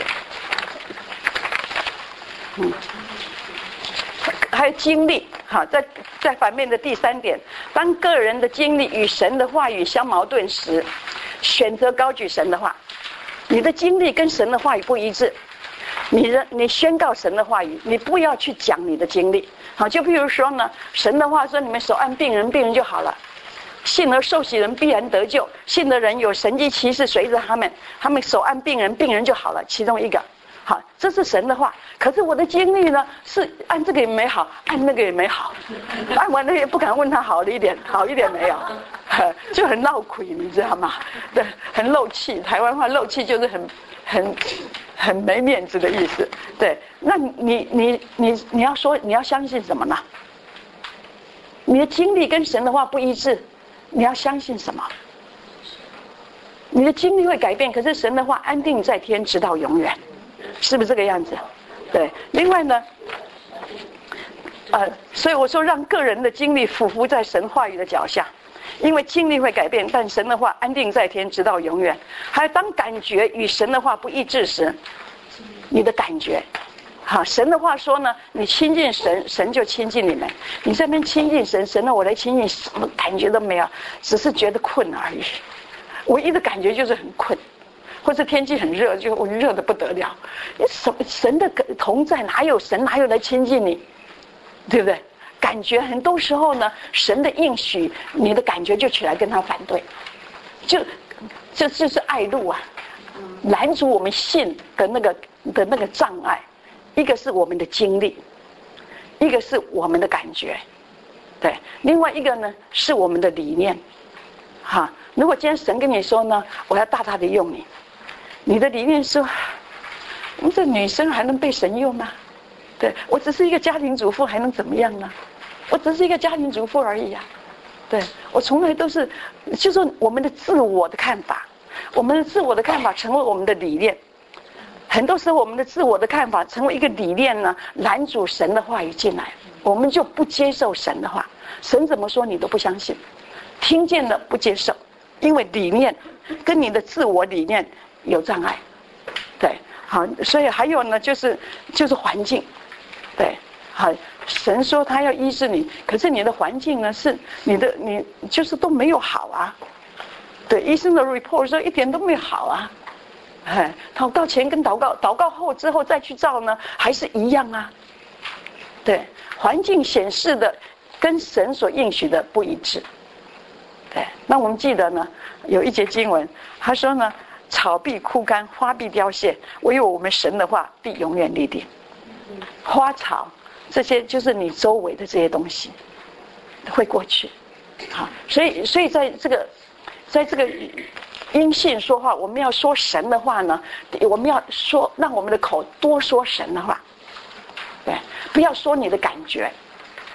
嗯，还有经历。好，在在反面的第三点，当个人的经历与神的话语相矛盾时，选择高举神的话。你的经历跟神的话语不一致，你的你宣告神的话语，你不要去讲你的经历。好，就譬如说呢，神的话说你们手按病人，病人就好了。信而受洗人必然得救，信的人有神迹奇事随着他们，他们手按病人，病人就好了。其中一个，好，这是神的话。可是我的经历呢，是按这个也没好，按那个也没好，按完了也不敢问他好了一点，好一点没有，就很闹鬼，你知道吗？对，很漏气。台湾话漏气就是很很很没面子的意思。对，那你你你你要说你要相信什么呢？你的经历跟神的话不一致。你要相信什么？你的经历会改变，可是神的话安定在天，直到永远，是不是这个样子？对。另外呢，呃，所以我说让个人的经历俯伏在神话语的脚下，因为经历会改变，但神的话安定在天，直到永远。还有当感觉与神的话不一致时，你的感觉。好，神的话说呢，你亲近神，神就亲近你们。你这边亲近神，神呢我来亲近，什么感觉都没有，只是觉得困而已。唯一的感觉就是很困，或者天气很热，就我热得不得了。什神的同在哪有神哪有来亲近你，对不对？感觉很多时候呢，神的应许，你的感觉就起来跟他反对，就这就是爱路啊，拦阻我们信的那个的那个障碍。一个是我们的经历，一个是我们的感觉，对，另外一个呢是我们的理念。哈，如果今天神跟你说呢，我要大大的用你，你的理念说，我们这女生还能被神用吗？对，我只是一个家庭主妇，还能怎么样呢？我只是一个家庭主妇而已啊。对，我从来都是，就是我们的自我的看法，我们的自我的看法成为我们的理念。很多时候我们的自我的看法成为一个理念呢，拦阻神的话语进来，我们就不接受神的话。神怎么说你都不相信，听见了不接受，因为理念跟你的自我理念有障碍。对，好，所以还有呢，就是就是环境。对，好，神说他要医治你，可是你的环境呢，是你的你就是都没有好啊。对，医生的 report 说一点都没好啊。哎，祷告前跟祷告祷告后之后再去照呢，还是一样啊。对，环境显示的跟神所应许的不一致。对，那我们记得呢，有一节经文，他说呢，草必枯干，花必凋谢，唯有我们神的话必永远立定。花草这些就是你周围的这些东西会过去。好，所以所以在这个在这个因信说话，我们要说神的话呢，我们要说，让我们的口多说神的话，对，不要说你的感觉，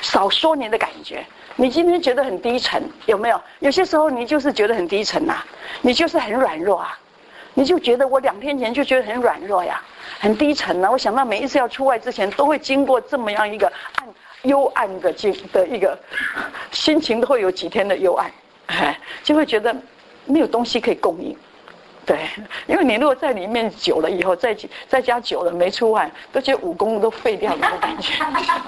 少说你的感觉。你今天觉得很低沉，有没有？有些时候你就是觉得很低沉呐、啊，你就是很软弱啊，你就觉得我两天前就觉得很软弱呀，很低沉呐、啊。我想到每一次要出外之前，都会经过这么样一个暗幽暗的经的一个心情，都会有几天的幽暗，哎，就会觉得没有东西可以供应。对，因为你如果在里面久了以后，在在家久了没出外，都觉得武功都废掉了的感觉。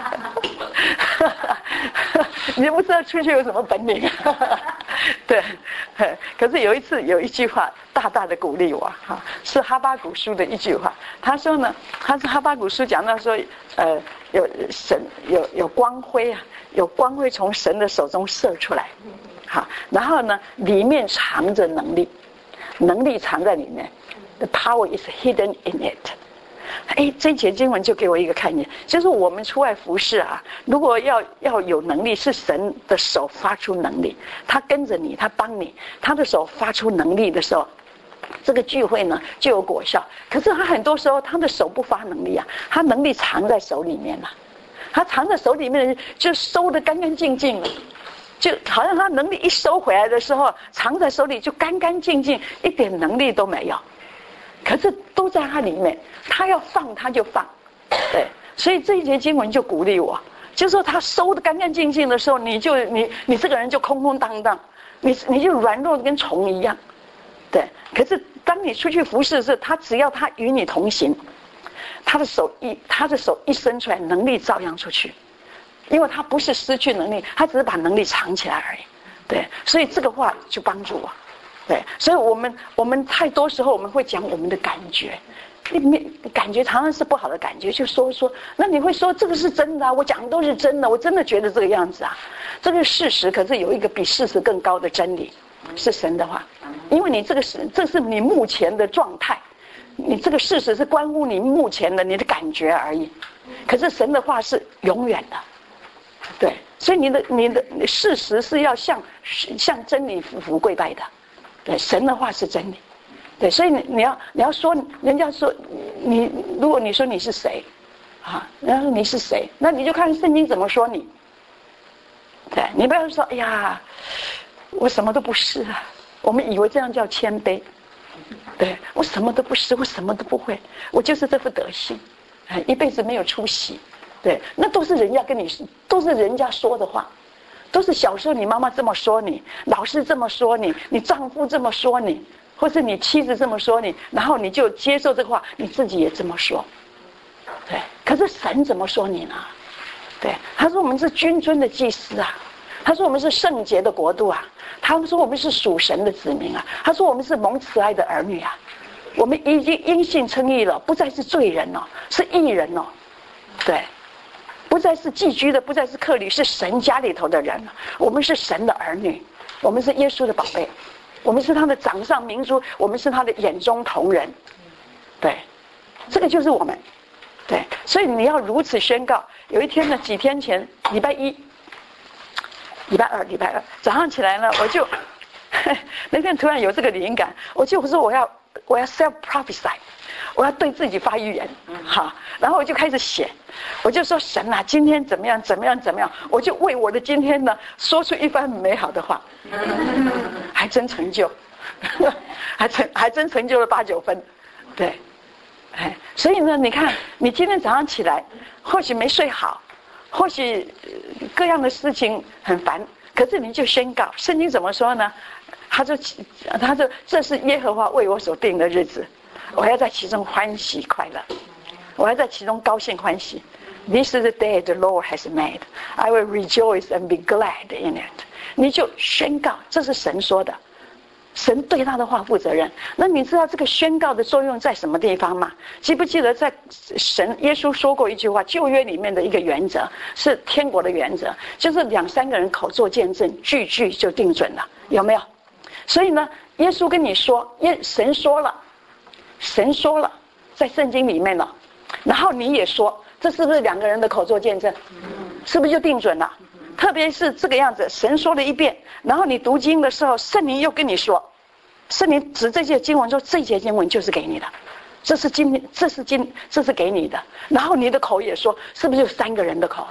你不知道出去有什么本领。对，可是有一次有一句话大大的鼓励我哈，是哈巴谷书的一句话。他说呢，他是哈巴谷书讲到说，呃，有神有有光辉啊，有光辉从神的手中射出来，好，然后呢，里面藏着能力。能力藏在里面 ，the power is hidden in it。哎，这一节经文就给我一个概念，就是我们出外服侍啊，如果要要有能力，是神的手发出能力，他跟着你，他帮你，他的手发出能力的时候，这个聚会呢就有果效。可是他很多时候他的手不发能力啊，他能力藏在手里面了、啊，他藏在手里面就收得干干净净了。就好像他能力一收回来的时候，藏在手里就干干净净，一点能力都没有。可是都在他里面，他要放他就放，对。所以这一节经文就鼓励我，就说他收得干干净净的时候，你就你你这个人就空空荡荡，你你就软弱的跟虫一样，对。可是当你出去服侍的时候，他只要他与你同行，他的手一他的手一伸出来，能力照样出去。因为他不是失去能力，他只是把能力藏起来而已，对，所以这个话就帮助我，对，所以我们我们太多时候我们会讲我们的感觉，你感觉常常是不好的感觉，就说说，那你会说这个是真的啊，我讲的都是真的，我真的觉得这个样子啊，这个事实，可是有一个比事实更高的真理，是神的话，因为你这个是这是你目前的状态，你这个事实是关乎你目前的你的感觉而已，可是神的话是永远的。对，所以你的你的事实是要向向真理俯伏跪拜的，对，神的话是真理，对，所以你你要你要说，人家说你，如果你说你是谁，啊，人家说你是谁，那你就看圣经怎么说你，对，你不要说哎呀，我什么都不是啊，我们以为这样叫谦卑，对，我什么都不是，我什么都不会，我就是这副德行，哎，一辈子没有出息。对，那都是人家跟你，都是人家说的话，都是小时候你妈妈这么说你，老师这么说你，你丈夫这么说你，或是你妻子这么说你，然后你就接受这个话，你自己也这么说。对，可是神怎么说你呢？对，他说我们是君尊的祭司啊，他说我们是圣洁的国度啊，他说我们是属神的子民啊，他说我们是蒙慈爱的儿女啊，我们已经因信称义了，不再是罪人哦，是义人哦，对。不再是寄居的，不再是客旅，是神家里头的人。我们是神的儿女，我们是耶稣的宝贝，我们是他的掌上明珠，我们是他的眼中瞳人。对，这个就是我们。对，所以你要如此宣告。有一天呢，几天前，礼拜一、礼拜二、礼拜二早上起来呢，我就那天突然有这个灵感，我就说我要我要 self prophesy。我要对自己发预言，好，然后我就开始写，我就说神啊，今天怎么样，怎么样，怎么样，我就为我的今天呢说出一番美好的话，还真成就，还成还真成就了八九分，对，哎，所以呢，你看，你今天早上起来，或许没睡好，或许各样的事情很烦，可是你就宣告，圣经怎么说呢？他说，他说这是耶和华为我所定的日子。我要在其中欢喜快乐，我要在其中高兴欢喜。This is the day the Lord has made. I will rejoice and be glad in it. 你就宣告，这是神说的，神对他的话负责任。那你知道这个宣告的作用在什么地方吗？记不记得在神耶稣说过一句话，旧约里面的一个原则是天国的原则，就是两三个人口做见证，句句就定准了，有没有？所以呢，耶稣跟你说，耶神说了。神说了，在圣经里面了，然后你也说，这是不是两个人的口做见证？是不是就定准了？特别是这个样子，神说了一遍，然后你读经的时候，圣灵又跟你说，圣灵指这些经文说，这些经文就是给你的，这是今天，这是今，这是给你的。然后你的口也说，是不是就三个人的口了？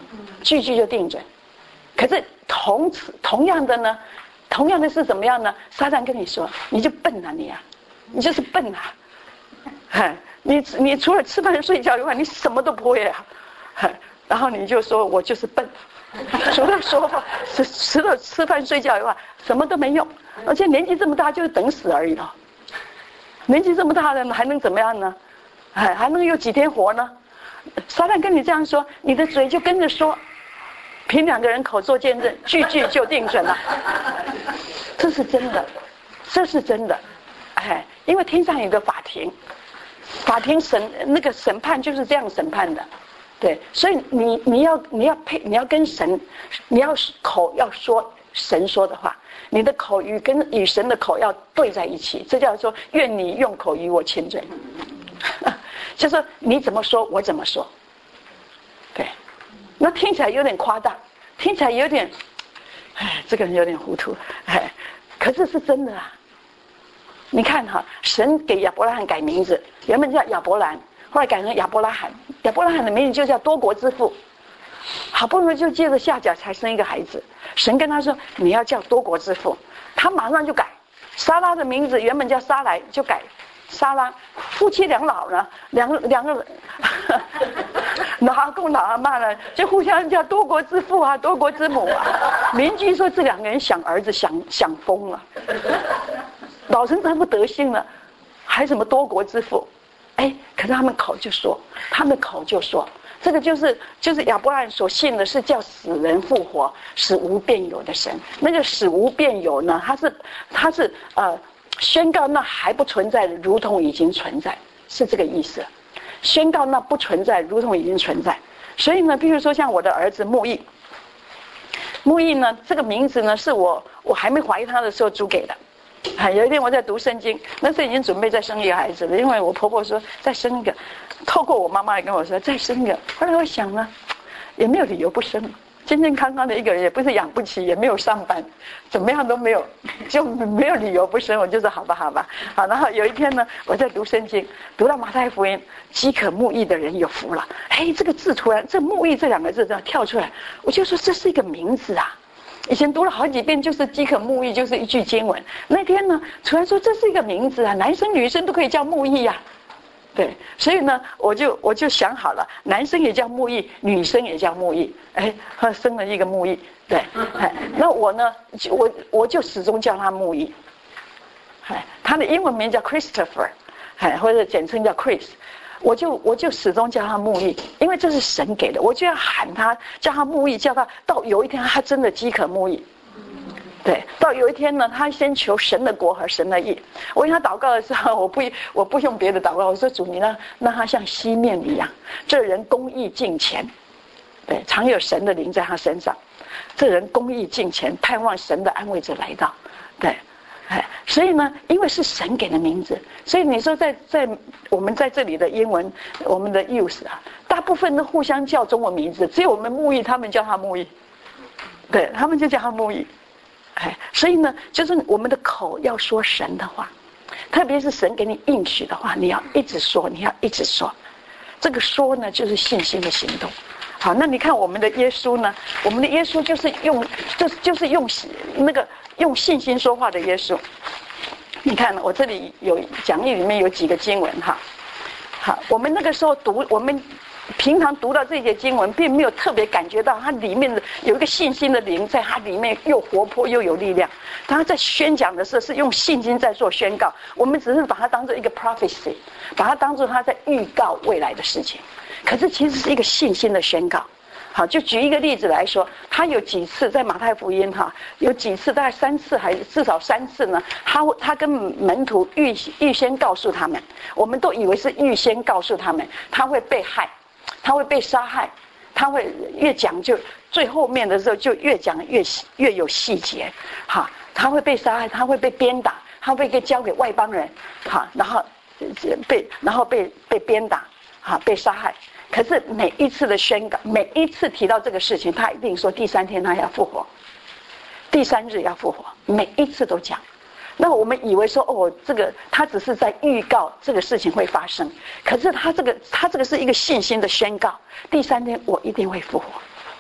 句句就定准。可是同同样的呢，同样的是怎么样呢？撒旦跟你说，你就笨啊你啊，你就是笨啊，哎，你你除了吃饭睡觉以外，你什么都不会啊，然后你就说我就是笨，除了说话，除了吃饭睡觉以外，什么都没用，而且年纪这么大就是等死而已了。年纪这么大了还能怎么样呢？哎，还能有几天活呢？撒旦跟你这样说，你的嘴就跟着说。凭两个人口做见证，句句就定准了。这是真的，这是真的，哎，因为天上有个法庭，法庭审那个审判就是这样审判的，对，所以你你要你要配你要跟神，你要口要说神说的话，你的口语跟与神的口要对在一起，这叫做愿你用口与我亲嘴，就是说你怎么说我怎么说，对。那听起来有点夸大，听起来有点，哎，这个人有点糊涂，哎，可是是真的啊。你看哈，神给亚伯拉罕改名字，原本叫亚伯兰，后来改成亚伯拉罕。亚伯拉罕的名字就叫多国之父，好不容易就借着下脚才生一个孩子。神跟他说你要叫多国之父，他马上就改。撒拉的名字原本叫撒莱，就改撒拉。夫妻两老呢，两个两个人。老阿公老阿妈呢，就互相叫多国之父啊，多国之母啊。邻居说这两个人想儿子想想疯了，老成这副德性了，还什么多国之父？哎，可是他们口就说，他们口就说，这个就是就是亚伯拉罕所信的是叫死人复活、使无变有的神。那个使无变有呢，他是他是呃宣告那还不存在的，如同已经存在，是这个意思。宣告那不存在，如同已经存在。所以呢，比如说像我的儿子木易，木易呢，这个名字呢是我我还没怀他的时候主给的。哎，有一天我在读圣经，那时候已经准备再生一个孩子了，因为我婆婆说再生一个，透过我妈妈也跟我说再生一个。后来我想呢，也没有理由不生。健健康康的一个人，也不是养不起，也没有上班，怎么样都没有，就没有理由不生。我就说好吧，好吧，好。然后有一天呢，我在读圣经，读到马太福音，饥渴慕义的人有福了。哎，这个字突然，这慕义这两个字这样跳出来，我就说这是一个名字啊。以前读了好几遍，就是饥渴慕义，就是一句经文。那天呢，突然说这是一个名字啊，男生女生都可以叫慕义啊。对，所以呢，我就我就想好了，男生也叫木易，女生也叫木易，哎，他生了一个木易，对，哎，那我呢，我我就始终叫他木易，哎，他的英文名叫 Christopher， 哎，或者简称叫 Chris， 我就我就始终叫他木易，因为这是神给的，我就要喊他，叫他木易，叫他到有一天他真的饥渴慕义。对，到有一天呢，他先求神的国和神的义。我跟他祷告的时候，我不我不用别的祷告，我说主，你让让他像西面一样，这人公义敬虔，对，常有神的灵在他身上。这人公义敬虔，盼望神的安慰者来到。对，哎，所以呢，因为是神给的名字，所以你说在在我们在这里的英文，我们的 use 啊，大部分都互相叫中文名字，只有我们木易，他们叫他木易，对他们就叫他木易。哎，所以呢，就是我们的口要说神的话，特别是神给你应许的话，你要一直说，你要一直说。这个说呢，就是信心的行动。好，那你看我们的耶稣呢？我们的耶稣就是用，就是就是用那个用信心说话的耶稣。你看，我这里有讲义里面有几个经文哈。好，我们那个时候读我们。平常读到这些经文，并没有特别感觉到它里面的有一个信心的灵，在它里面又活泼又有力量。他在宣讲的时候是用信心在做宣告，我们只是把它当做一个 prophecy， 把它当做他在预告未来的事情。可是其实是一个信心的宣告。好，就举一个例子来说，他有几次在马太福音哈，有几次大概三次还是至少三次呢？他他跟门徒预预先告诉他们，我们都以为是预先告诉他们他会被害。他会被杀害，他会越讲就最后面的时候就越讲越越有细节，哈，他会被杀害，他会被鞭打，他会被交给外邦人，哈，然后被然后被被鞭打，哈，被杀害。可是每一次的宣告，每一次提到这个事情，他一定说第三天他要复活，第三日要复活，每一次都讲。那我们以为说哦，这个他只是在预告这个事情会发生，可是他这个他这个是一个信心的宣告，第三天我一定会复活，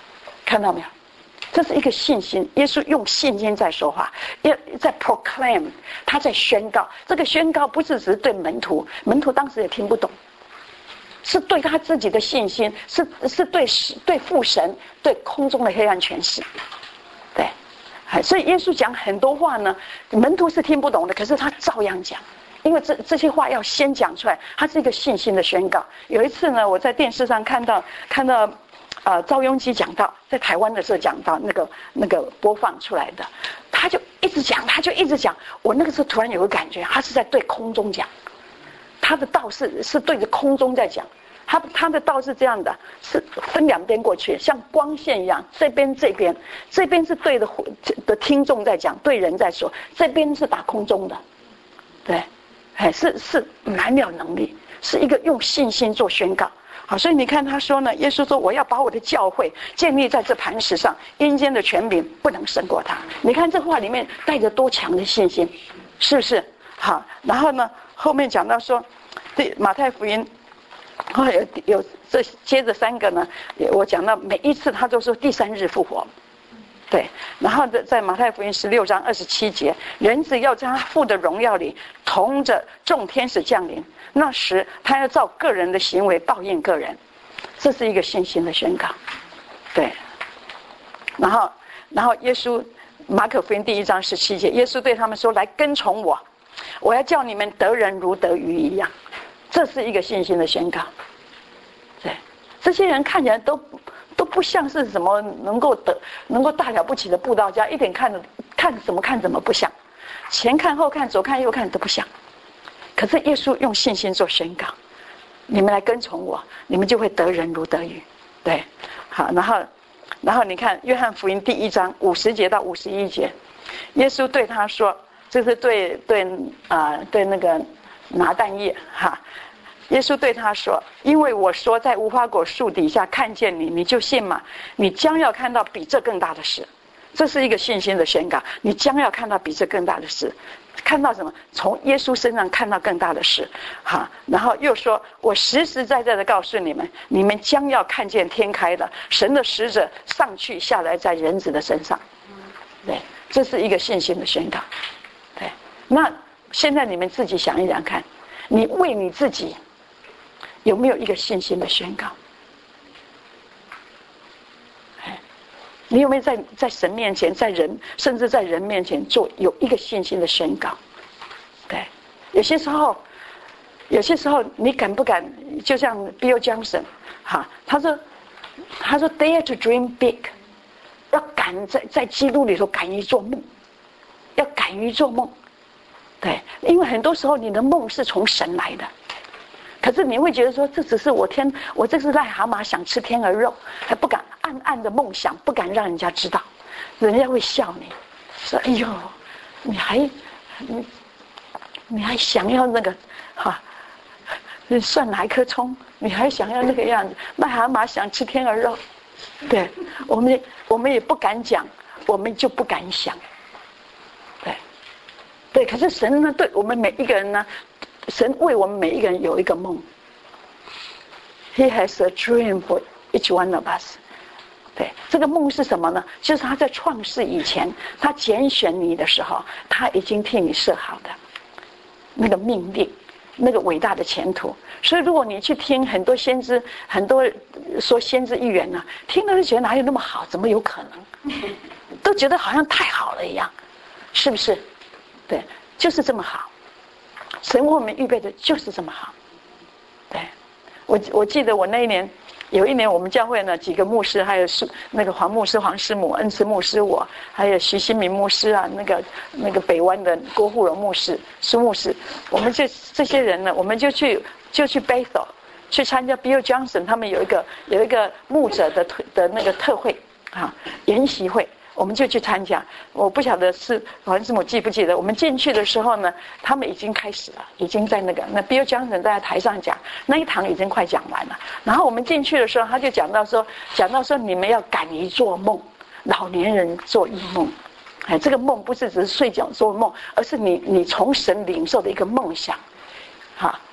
看到没有？这是一个信心，耶稣用信心在说话，也在 proclaim， 他在宣告。这个宣告不是只是对门徒，门徒当时也听不懂，是对他自己的信心，是是对对父神，对空中的黑暗权势。对，所以耶稣讲很多话呢，门徒是听不懂的，可是他照样讲。因为这这些话要先讲出来，它是一个信心的宣告。有一次呢，我在电视上看到看到，呃，赵雍基讲到，在台湾的时候讲到那个那个播放出来的，他就一直讲，他就一直讲。我那个时候突然有个感觉，他是在对空中讲，他的道是是对着空中在讲。他他的道是这样的，是分两边过去，像光线一样，这边这边，这边是对的的听众在讲，对人在说，这边是打空中的，对。哎，是是蛮有能力，是一个用信心做宣告。好，所以你看他说呢，耶稣说我要把我的教会建立在这磐石上，阴间的权柄不能胜过他。你看这话里面带着多强的信心，是不是？好，然后呢，后面讲到说，对马太福音，后来有有这接着三个呢，我讲到每一次他都说第三日复活。对，然后在马太福音十六章二十七节，人子要在他父的荣耀里同着众天使降临，那时他要照个人的行为报应个人，这是一个信心的宣告。对，然后然后耶稣马可福音第一章十七节，耶稣对他们说：“来跟从我，我要叫你们得人如得鱼一样。”这是一个信心的宣告。对，这些人看起来都。都不像是什么能够得能够大了不起的布道家，一点看着看怎么看怎么不像，前看后看左看右看都不像。可是耶稣用信心做宣告，你们来跟从我，你们就会得人如得鱼。对，好，然后然后你看约翰福音第一章五十节到五十一节，耶稣对他说，这是对对啊、呃、对那个拿但业哈。耶稣对他说：“因为我说在无花果树底下看见你，你就信吗？你将要看到比这更大的事。”这是一个信心的宣告，你将要看到比这更大的事。看到什么？从耶稣身上看到更大的事。哈，然后又说：“我实实在在的告诉你们，你们将要看见天开的，神的使者上去下来在人子的身上。”对，这是一个信心的宣告。对，那现在你们自己想一想看，你为你自己。有没有一个信心的宣告？你有没有在在神面前，在人甚至在人面前做有一个信心的宣告？对，有些时候，有些时候你敢不敢？就像 Bill Johnson， 哈，他说，他说 Dare to dream big， 要敢在在基督里头敢于做梦，要敢于做梦。对，因为很多时候你的梦是从神来的。可是你会觉得说，这只是我天，我这是癞蛤蟆想吃天鹅肉，还不敢暗暗的梦想，不敢让人家知道，人家会笑你，说：“哎呦，你还你你还想要那个哈？你算哪一颗葱？你还想要那个样子？癞蛤蟆想吃天鹅肉。”对，我们我们也不敢讲，我们就不敢想。对，对，可是神呢，对我们每一个人呢。神为我们每一个人有一个梦 ，He has a dream for each one of us。对，这个梦是什么呢？就是他在创世以前，他拣选你的时候，他已经替你设好的那个命令，那个伟大的前途。所以，如果你去听很多先知，很多说先知预言呢、啊，听了就觉得哪有那么好？怎么有可能？都觉得好像太好了一样，是不是？对，就是这么好。神为我们预备的就是这么好。对，我我记得我那一年，有一年我们教会呢几个牧师，还有那个黄牧师、黄师母、恩慈牧师，我还有徐新明牧师啊，那个那个北湾的郭富荣牧师、苏牧师，我们这这些人呢，我们就去就去 Bethel 去参加 Bill Johnson 他们有一个有一个牧者的的那个特会啊研习会。我们就去参加，我不晓得是黄师母记不记得，我们进去的时候呢，他们已经开始了，已经在那个那 Bill Johnson 在台上讲，那一堂已经快讲完了。然后我们进去的时候，他就讲到说，讲到说你们要敢于做梦，老年人做异梦。哎，这个梦不是只是睡觉做梦，而是你你从神领受的一个梦想，哈，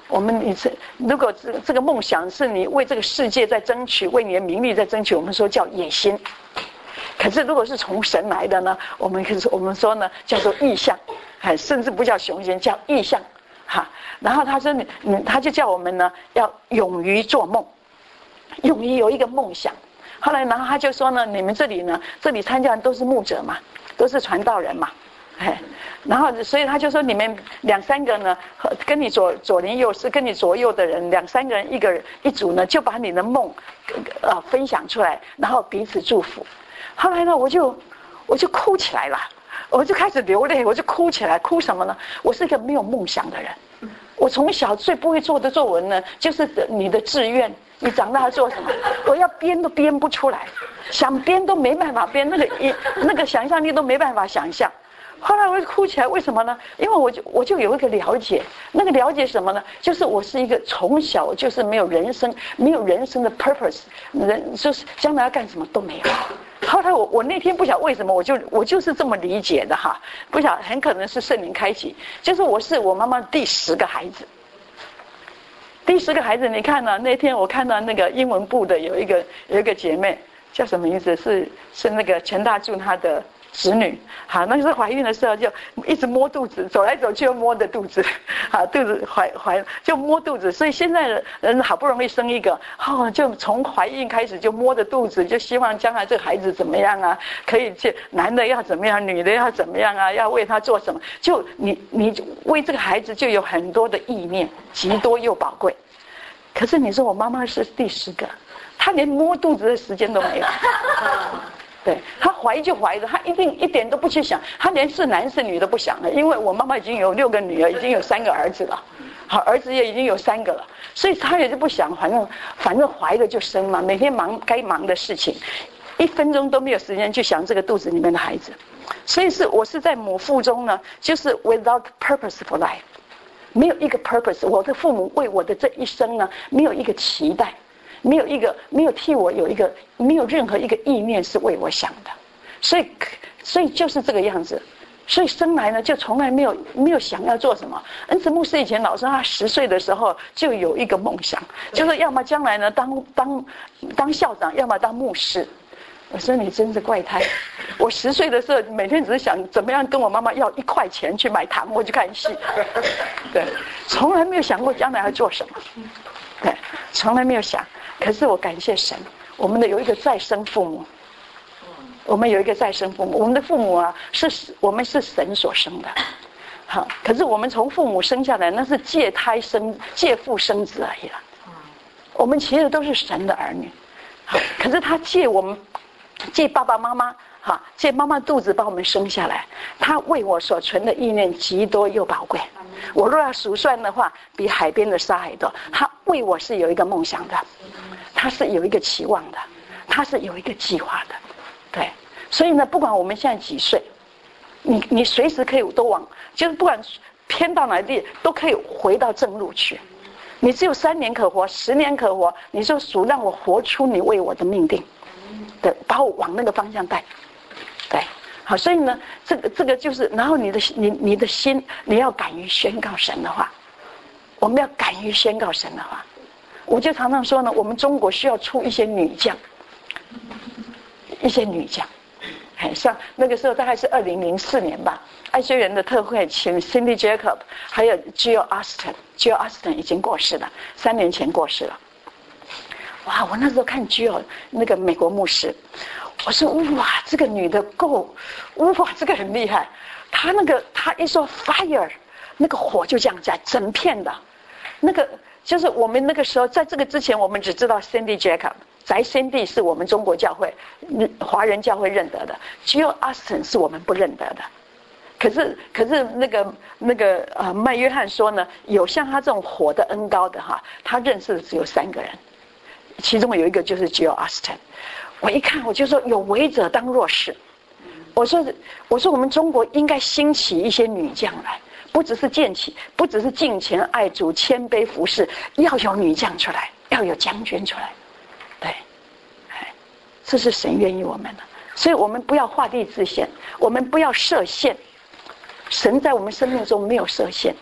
我们你这如果这这个梦想是你为这个世界在争取，为你的名利在争取，我们说叫野心。可是如果是从神来的呢，我们可是我们说呢叫做意象，哎，甚至不叫雄心，叫意象，哈。然后他说你你他就叫我们呢要勇于做梦，勇于有一个梦想。后来然后他就说呢，你们这里呢，这里参加的都是牧者嘛，都是传道人嘛。哎，然后所以他就说你们两三个呢，跟你左左邻右舍，跟你左右的人两三个人一个人一组呢，就把你的梦呃分享出来，然后彼此祝福。后来呢，我就我就哭起来了，我就开始流泪，我就哭起来。哭什么呢？我是一个没有梦想的人，我从小最不会做的作文呢，就是你的志愿。你长大做什么？我要编都编不出来，想编都没办法编，那个一那个想象力都没办法想象。后来我就哭起来，为什么呢？因为我就我就有一个了解，那个了解什么呢？就是我是一个从小就是没有人生没有人生的 purpose， 人就是将来要干什么都没有。后来我我那天不晓得为什么，我就我就是这么理解的哈，不晓得很可能是圣灵开启，就是我是我妈妈第十个孩子。第十个孩子，你看呢、啊？那天我看到那个英文部的有一个有一个姐妹，叫什么名字？是是那个陈大柱他的侄女。好，那个时候怀孕的时候就一直摸肚子，走来走去又摸着肚子，好，肚子怀怀就摸肚子。所以现在的人好不容易生一个，哦，就从怀孕开始就摸着肚子，就希望将来这个孩子怎么样啊？可以就男的要怎么样，女的要怎么样啊？要为他做什么？就你你为这个孩子就有很多的意念，极多又宝贵。可是你说我妈妈是第十个，她连摸肚子的时间都没有。对，她怀就怀着，她一定一点都不去想，她连是男是女都不想了，因为我妈妈已经有六个女儿，已经有三个儿子了，好，儿子也已经有三个了，所以她也就不想，反正反正怀了就生嘛，每天忙该忙的事情，一分钟都没有时间去想这个肚子里面的孩子，所以是我是在母腹中呢，就是 without purpose for life。没有一个 purpose， 我的父母为我的这一生呢，没有一个期待，没有一个没有替我有一个没有任何一个意念是为我想的，所以所以就是这个样子，所以生来呢就从来没有没有想要做什么。恩慈牧师以前老说他十岁的时候就有一个梦想，就是要么将来呢当当当校长，要么当牧师。我说你真是怪胎！我十岁的时候，每天只是想怎么样跟我妈妈要一块钱去买糖或去看戏，对，从来没有想过将来要做什么，对，从来没有想。可是我感谢神，我们的有一个再生父母，我们有一个再生父母，我们的父母啊，是我们是神所生的，好，可是我们从父母生下来，那是借胎生、借父生子而已了。我们其实都是神的儿女，好，可是他借我们。借爸爸妈妈，哈，借妈妈肚子把我们生下来，他为我所存的意念极多又宝贵。我若要数算的话，比海边的沙还多。他为我是有一个梦想的，他是有一个期望的，他是有一个计划的，对。所以呢，不管我们现在几岁，你你随时可以都往，就是不管偏到哪里，都可以回到正路去。你只有三年可活，十年可活，你就数让我活出你为我的命定。对，把我往那个方向带，对，好，所以呢，这个这个就是，然后你的你你的心，你要敢于宣告神的话，我们要敢于宣告神的话，我就常常说呢，我们中国需要出一些女将，一些女将，哎，像那个时候大概是二零零四年吧，爱虽人的特会请 Cindy Jacob 还有 Jill Austin，Jill Austin 已经过世了，三年前过世了。哇！我那时候看居哦，那个美国牧师，我说哇，这个女的够，哇，这个很厉害。她那个她一说 fire， 那个火就这样在整片的，那个就是我们那个时候在这个之前，我们只知道 Cindy Jacob， 翟 Cindy 是我们中国教会华人教会认得的 ，Jill Austin 是我们不认得的。可是可是那个那个呃麦约翰说呢，有像他这种火的恩高的哈，他认识的只有三个人。其中有一个就是 Jill Austin， 我一看我就说有为者当若是，我说我说我们中国应该兴起一些女将来，不只是建起，不只是敬虔爱主谦卑服侍，要有女将出来，要有将军出来，对，哎，这是神愿意我们的，所以我们不要画地自限，我们不要设限，神在我们生命中没有设限。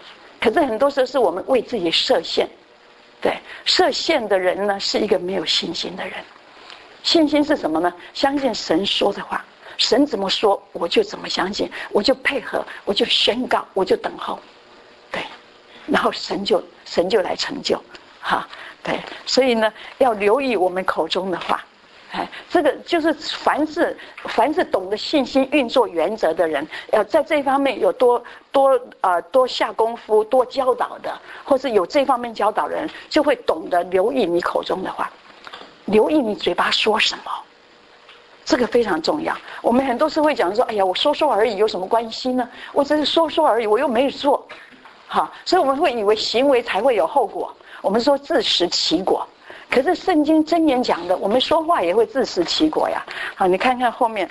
可是很多时候是我们为自己设限。对，设限的人呢，是一个没有信心的人。信心是什么呢？相信神说的话，神怎么说我就怎么相信，我就配合，我就宣告，我就等候。对，然后神就神就来成就。哈，对，所以呢，要留意我们口中的话。哎，这个就是凡是凡是懂得信心运作原则的人，要在这方面有多多呃多下功夫、多教导的，或是有这方面教导的人，就会懂得留意你口中的话，留意你嘴巴说什么，这个非常重要。我们很多时候会讲说：“哎呀，我说说而已，有什么关系呢？我只是说说而已，我又没有做。”好，所以我们会以为行为才会有后果。我们说自食其果。可是圣经箴言讲的，我们说话也会自食其果呀。好，你看看后面，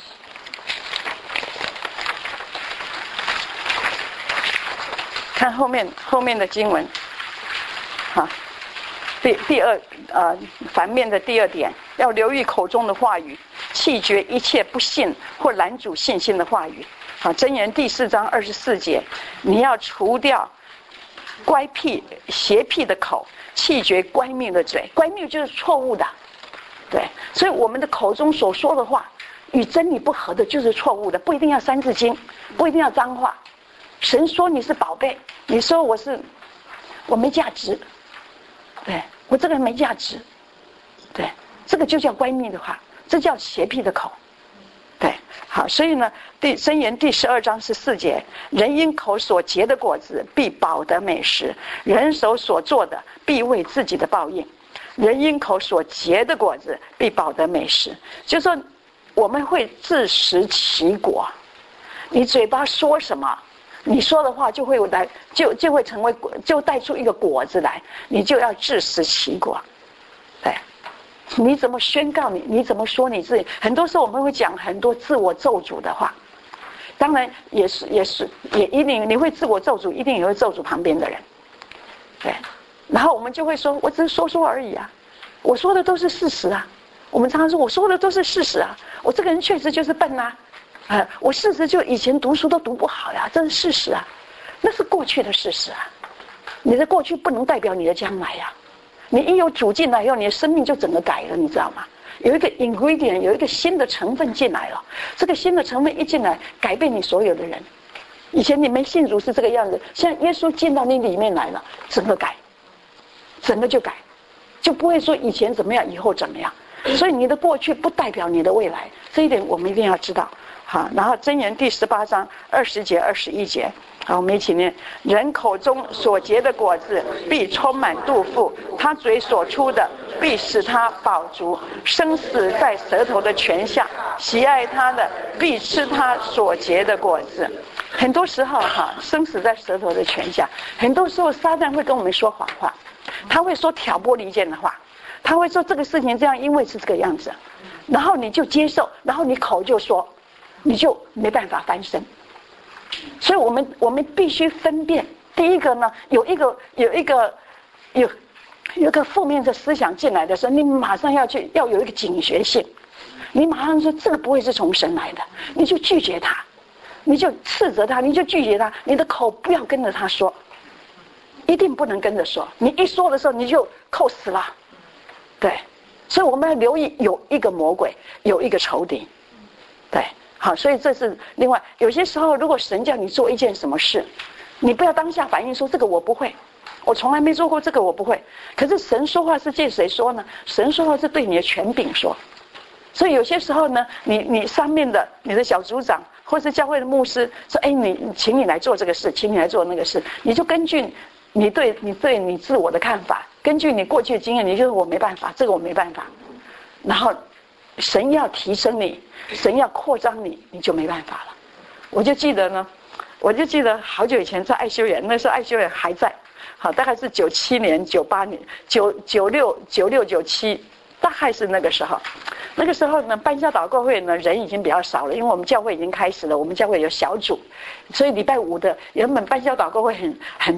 看后面后面的经文。好，第第二呃反面的第二点，要留意口中的话语，弃绝一切不信或拦阻信心的话语。好，箴言第四章二十四节，你要除掉乖僻邪僻的口，弃绝乖谬的嘴。乖谬就是错误的，对，所以我们的口中所说的话与真理不合的就是错误的，不一定要三字经，不一定要脏话。神说你是宝贝，你说我是我没价值，对，我这个人没价值，对，这个就叫乖谬的话，这叫邪僻的口。对，好，所以呢，第箴言第十二章十四节，人因口所结的果子，必饱得美食；人手所做的，必为自己的报应。人因口所结的果子，必饱得美食。就是说，我们会自食其果。你嘴巴说什么，你说的话就会来，就就会成为，就带出一个果子来，你就要自食其果。对。你怎么宣告你？你怎么说你自己？很多时候我们会讲很多自我咒诅的话，当然也是也是也一定你会自我咒诅，一定也会咒诅旁边的人，对。然后我们就会说，我只是说说而已啊，我说的都是事实啊。我们常常说我说的都是事实啊，我这个人确实就是笨啊，呃，我事实就以前读书都读不好呀，这是事实啊，那是过去的事实啊。你的过去不能代表你的将来呀。你一有主进来以后，你的生命就整个改了，你知道吗？有一个 ingredient， 有一个新的成分进来了，这个新的成分一进来，改变你所有的人。以前你没信主是这个样子，现在耶稣进到你里面来了，整个改，整个就改，就不会说以前怎么样，以后怎么样。所以你的过去不代表你的未来，这一点我们一定要知道。好，然后箴言第十八章二十节、二十一节。好，我们一起念：人口中所结的果子，必充满肚腹；他嘴所出的，必使他饱足。生死在舌头的泉下，喜爱他的，必吃他所结的果子。很多时候哈，生死在舌头的泉下。很多时候，撒旦会跟我们说谎话，他会说挑拨离间的话，他会说这个事情这样，因为是这个样子，然后你就接受，然后你口就说，你就没办法翻身。所以我们我们必须分辨。第一个呢，有一个有一个有有一个负面的思想进来的时候，你马上要去要有一个警觉性，你马上说这个不会是从神来的，你就拒绝他，你就斥责他，你就拒绝他，你的口不要跟着他说，一定不能跟着说，你一说的时候你就扣死了。对，所以我们要留意，有一个魔鬼，有一个仇敌。对。好，所以这是另外。有些时候，如果神叫你做一件什么事，你不要当下反应说这个我不会，我从来没做过这个我不会。可是神说话是借谁说呢？神说话是对你的权柄说。所以有些时候呢，你你上面的你的小组长或是教会的牧师说，哎，你请你来做这个事，请你来做那个事，你就根据你对你对你自我的看法，根据你过去的经验，你就是我没办法，这个我没办法。然后神要提升你，神要扩张你，你就没办法了。我就记得呢，我就记得好久以前在爱修园，那时候爱修园还在，好，大概是九七年、九八年、九九六、九六、九七，大概是那个时候。那个时候呢，班校祷告会呢人已经比较少了，因为我们教会已经开始了，我们教会有小组，所以礼拜五的原本班校祷告会很很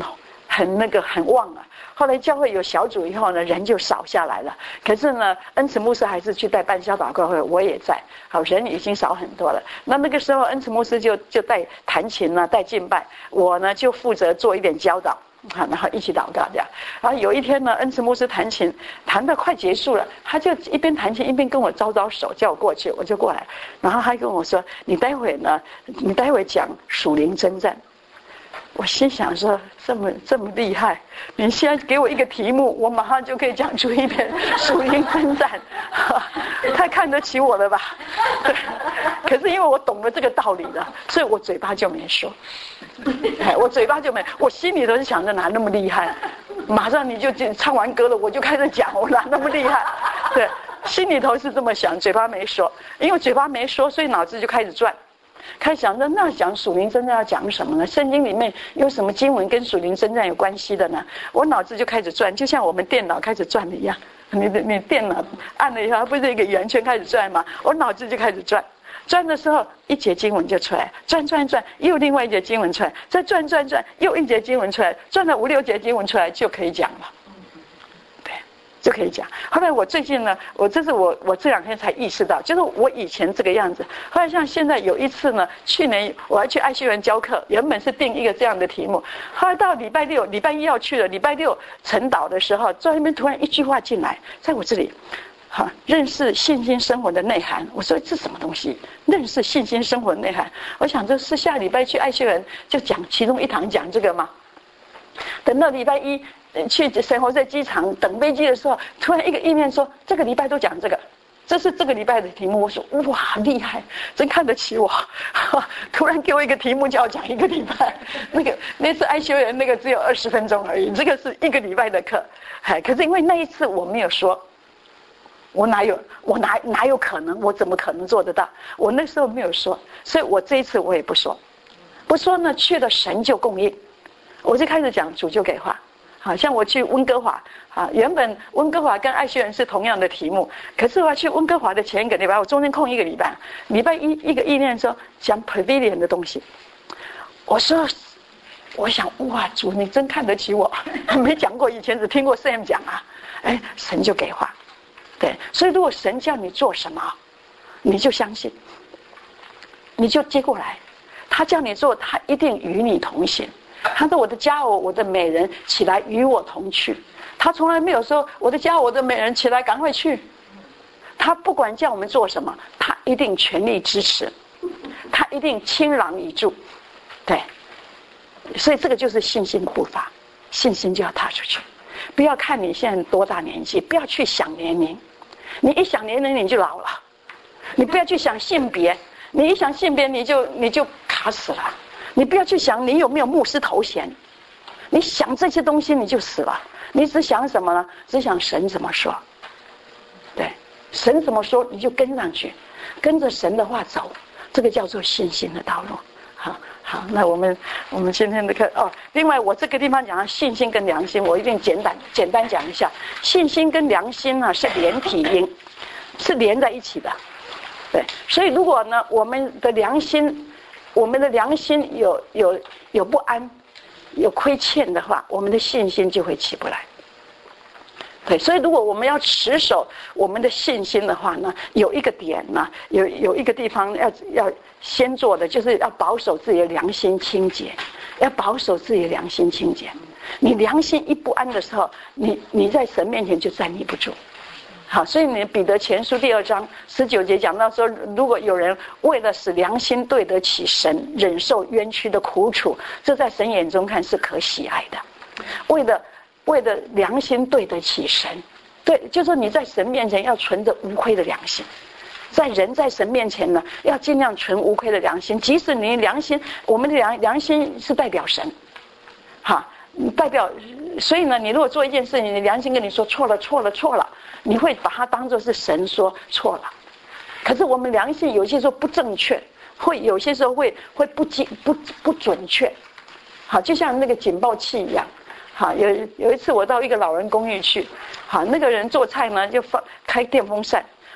很那个很旺啊。后来教会有小组以后呢，人就少下来了。可是呢，恩慈牧师还是去带半宵祷告会，我也在。好，人已经少很多了。那那个时候，恩慈牧师就就带弹琴啊，带敬拜，我呢就负责做一点教导。好，然后一起祷告这样。然后有一天呢，恩慈牧师弹琴，弹到快结束了，他就一边弹琴一边跟我招招手，叫我过去，我就过来。然后他跟我说：“你待会呢，你待会讲属灵征战。”我心想说：“这么这么厉害，你现在给我一个题目，我马上就可以讲出一篇属灵征战，太看得起我了吧？”对。可是因为我懂了这个道理了，所以我嘴巴就没说。哎，我嘴巴就没，我心里头是想着哪那么厉害，马上你就唱完歌了，我就开始讲，我哪那么厉害？对，心里头是这么想，嘴巴没说，因为嘴巴没说，所以脑子就开始转。开始想着那讲属灵征战要讲什么呢？圣经里面有什么经文跟属灵征战有关系的呢？我脑子就开始转，就像我们电脑开始转的一样。你的你电脑按了以后，不是一个圆圈开始转吗？我脑子就开始转，转的时候一节经文就出来，转转转又另外一节经文出来，再转转转又一节经文出来，转了五六节经文出来就可以讲了。就可以讲。后来我最近呢，我这是我我这两天才意识到，就是我以前这个样子。后来像现在有一次呢，去年我还去爱修园教课，原本是定一个这样的题目，后来到礼拜六，礼拜一要去了，礼拜六晨祷的时候，在那边突然一句话进来，在我这里，好，认识信心生活的内涵。我说这什么东西？认识信心生活的内涵。我想这是下礼拜去爱修园就讲其中一堂讲这个吗？等到礼拜一。去生活在机场等飞机的时候，突然一个意念说：“这个礼拜都讲这个，这是这个礼拜的题目。”我说：“哇，厉害，真看得起我！”突然给我一个题目，叫我讲一个礼拜。那个那次爱修园那个只有二十分钟而已，这个是一个礼拜的课。哎，可是因为那一次我没有说，我哪有我哪哪有可能？我怎么可能做得到？我那时候没有说，所以我这一次我也不说，不说呢，去了神就供应，我就开始讲主就给话。好像我去温哥华啊，原本温哥华跟爱修园是同样的题目，可是我要去温哥华的前一个礼拜，我中间空一个礼拜，礼拜一一个意念说讲 pavilion 的东西，我说，我想哇，主你真看得起我，没讲过，以前只听过 Sam 讲啊，哎，神就给话，对，所以如果神叫你做什么，你就相信，你就接过来，他叫你做，他一定与你同行。他说：“我的佳偶，我的美人，起来与我同去。”他从来没有说：“我的佳偶，我的美人，起来赶快去。”他不管叫我们做什么，他一定全力支持，他一定倾囊以助。对，所以这个就是信心的步伐，信心就要踏出去。不要看你现在多大年纪，不要去想年龄，你一想年龄你就老了。你不要去想性别，你一想性别你就你就卡死了。你不要去想你有没有牧师头衔，你想这些东西你就死了。你只想什么呢？只想神怎么说，对，神怎么说你就跟上去，跟着神的话走，这个叫做信心的道路。好，好，那我们我们今天的课哦，另外我这个地方讲到信心跟良心，我一定简单简单讲一下，信心跟良心呢是连体婴，是连在一起的，对，所以如果呢我们的良心。我们的良心有有有不安，有亏欠的话，我们的信心就会起不来。对，所以如果我们要持守我们的信心的话呢，有一个点呢，有有一个地方要要先做的，就是要保守自己的良心清洁，要保守自己的良心清洁。你良心一不安的时候，你你在神面前就站立不住。好，所以你彼得前书第二章十九节讲到说，如果有人为了使良心对得起神，忍受冤屈的苦楚，这在神眼中看是可喜爱的。为了为了良心对得起神，对，就是说你在神面前要存着无愧的良心，在人在神面前呢，要尽量存无愧的良心，即使你良心，我们的良良心是代表神，哈。代表，所以呢，你如果做一件事情，你的良心跟你说错了，错了，错了，你会把它当作是神说错了。可是我们良心有些时候不正确，会有些时候会会不精不不准确。好，就像那个警报器一样。好，有有一次我到一个老人公寓去，好，那个人做菜呢就放开电风扇，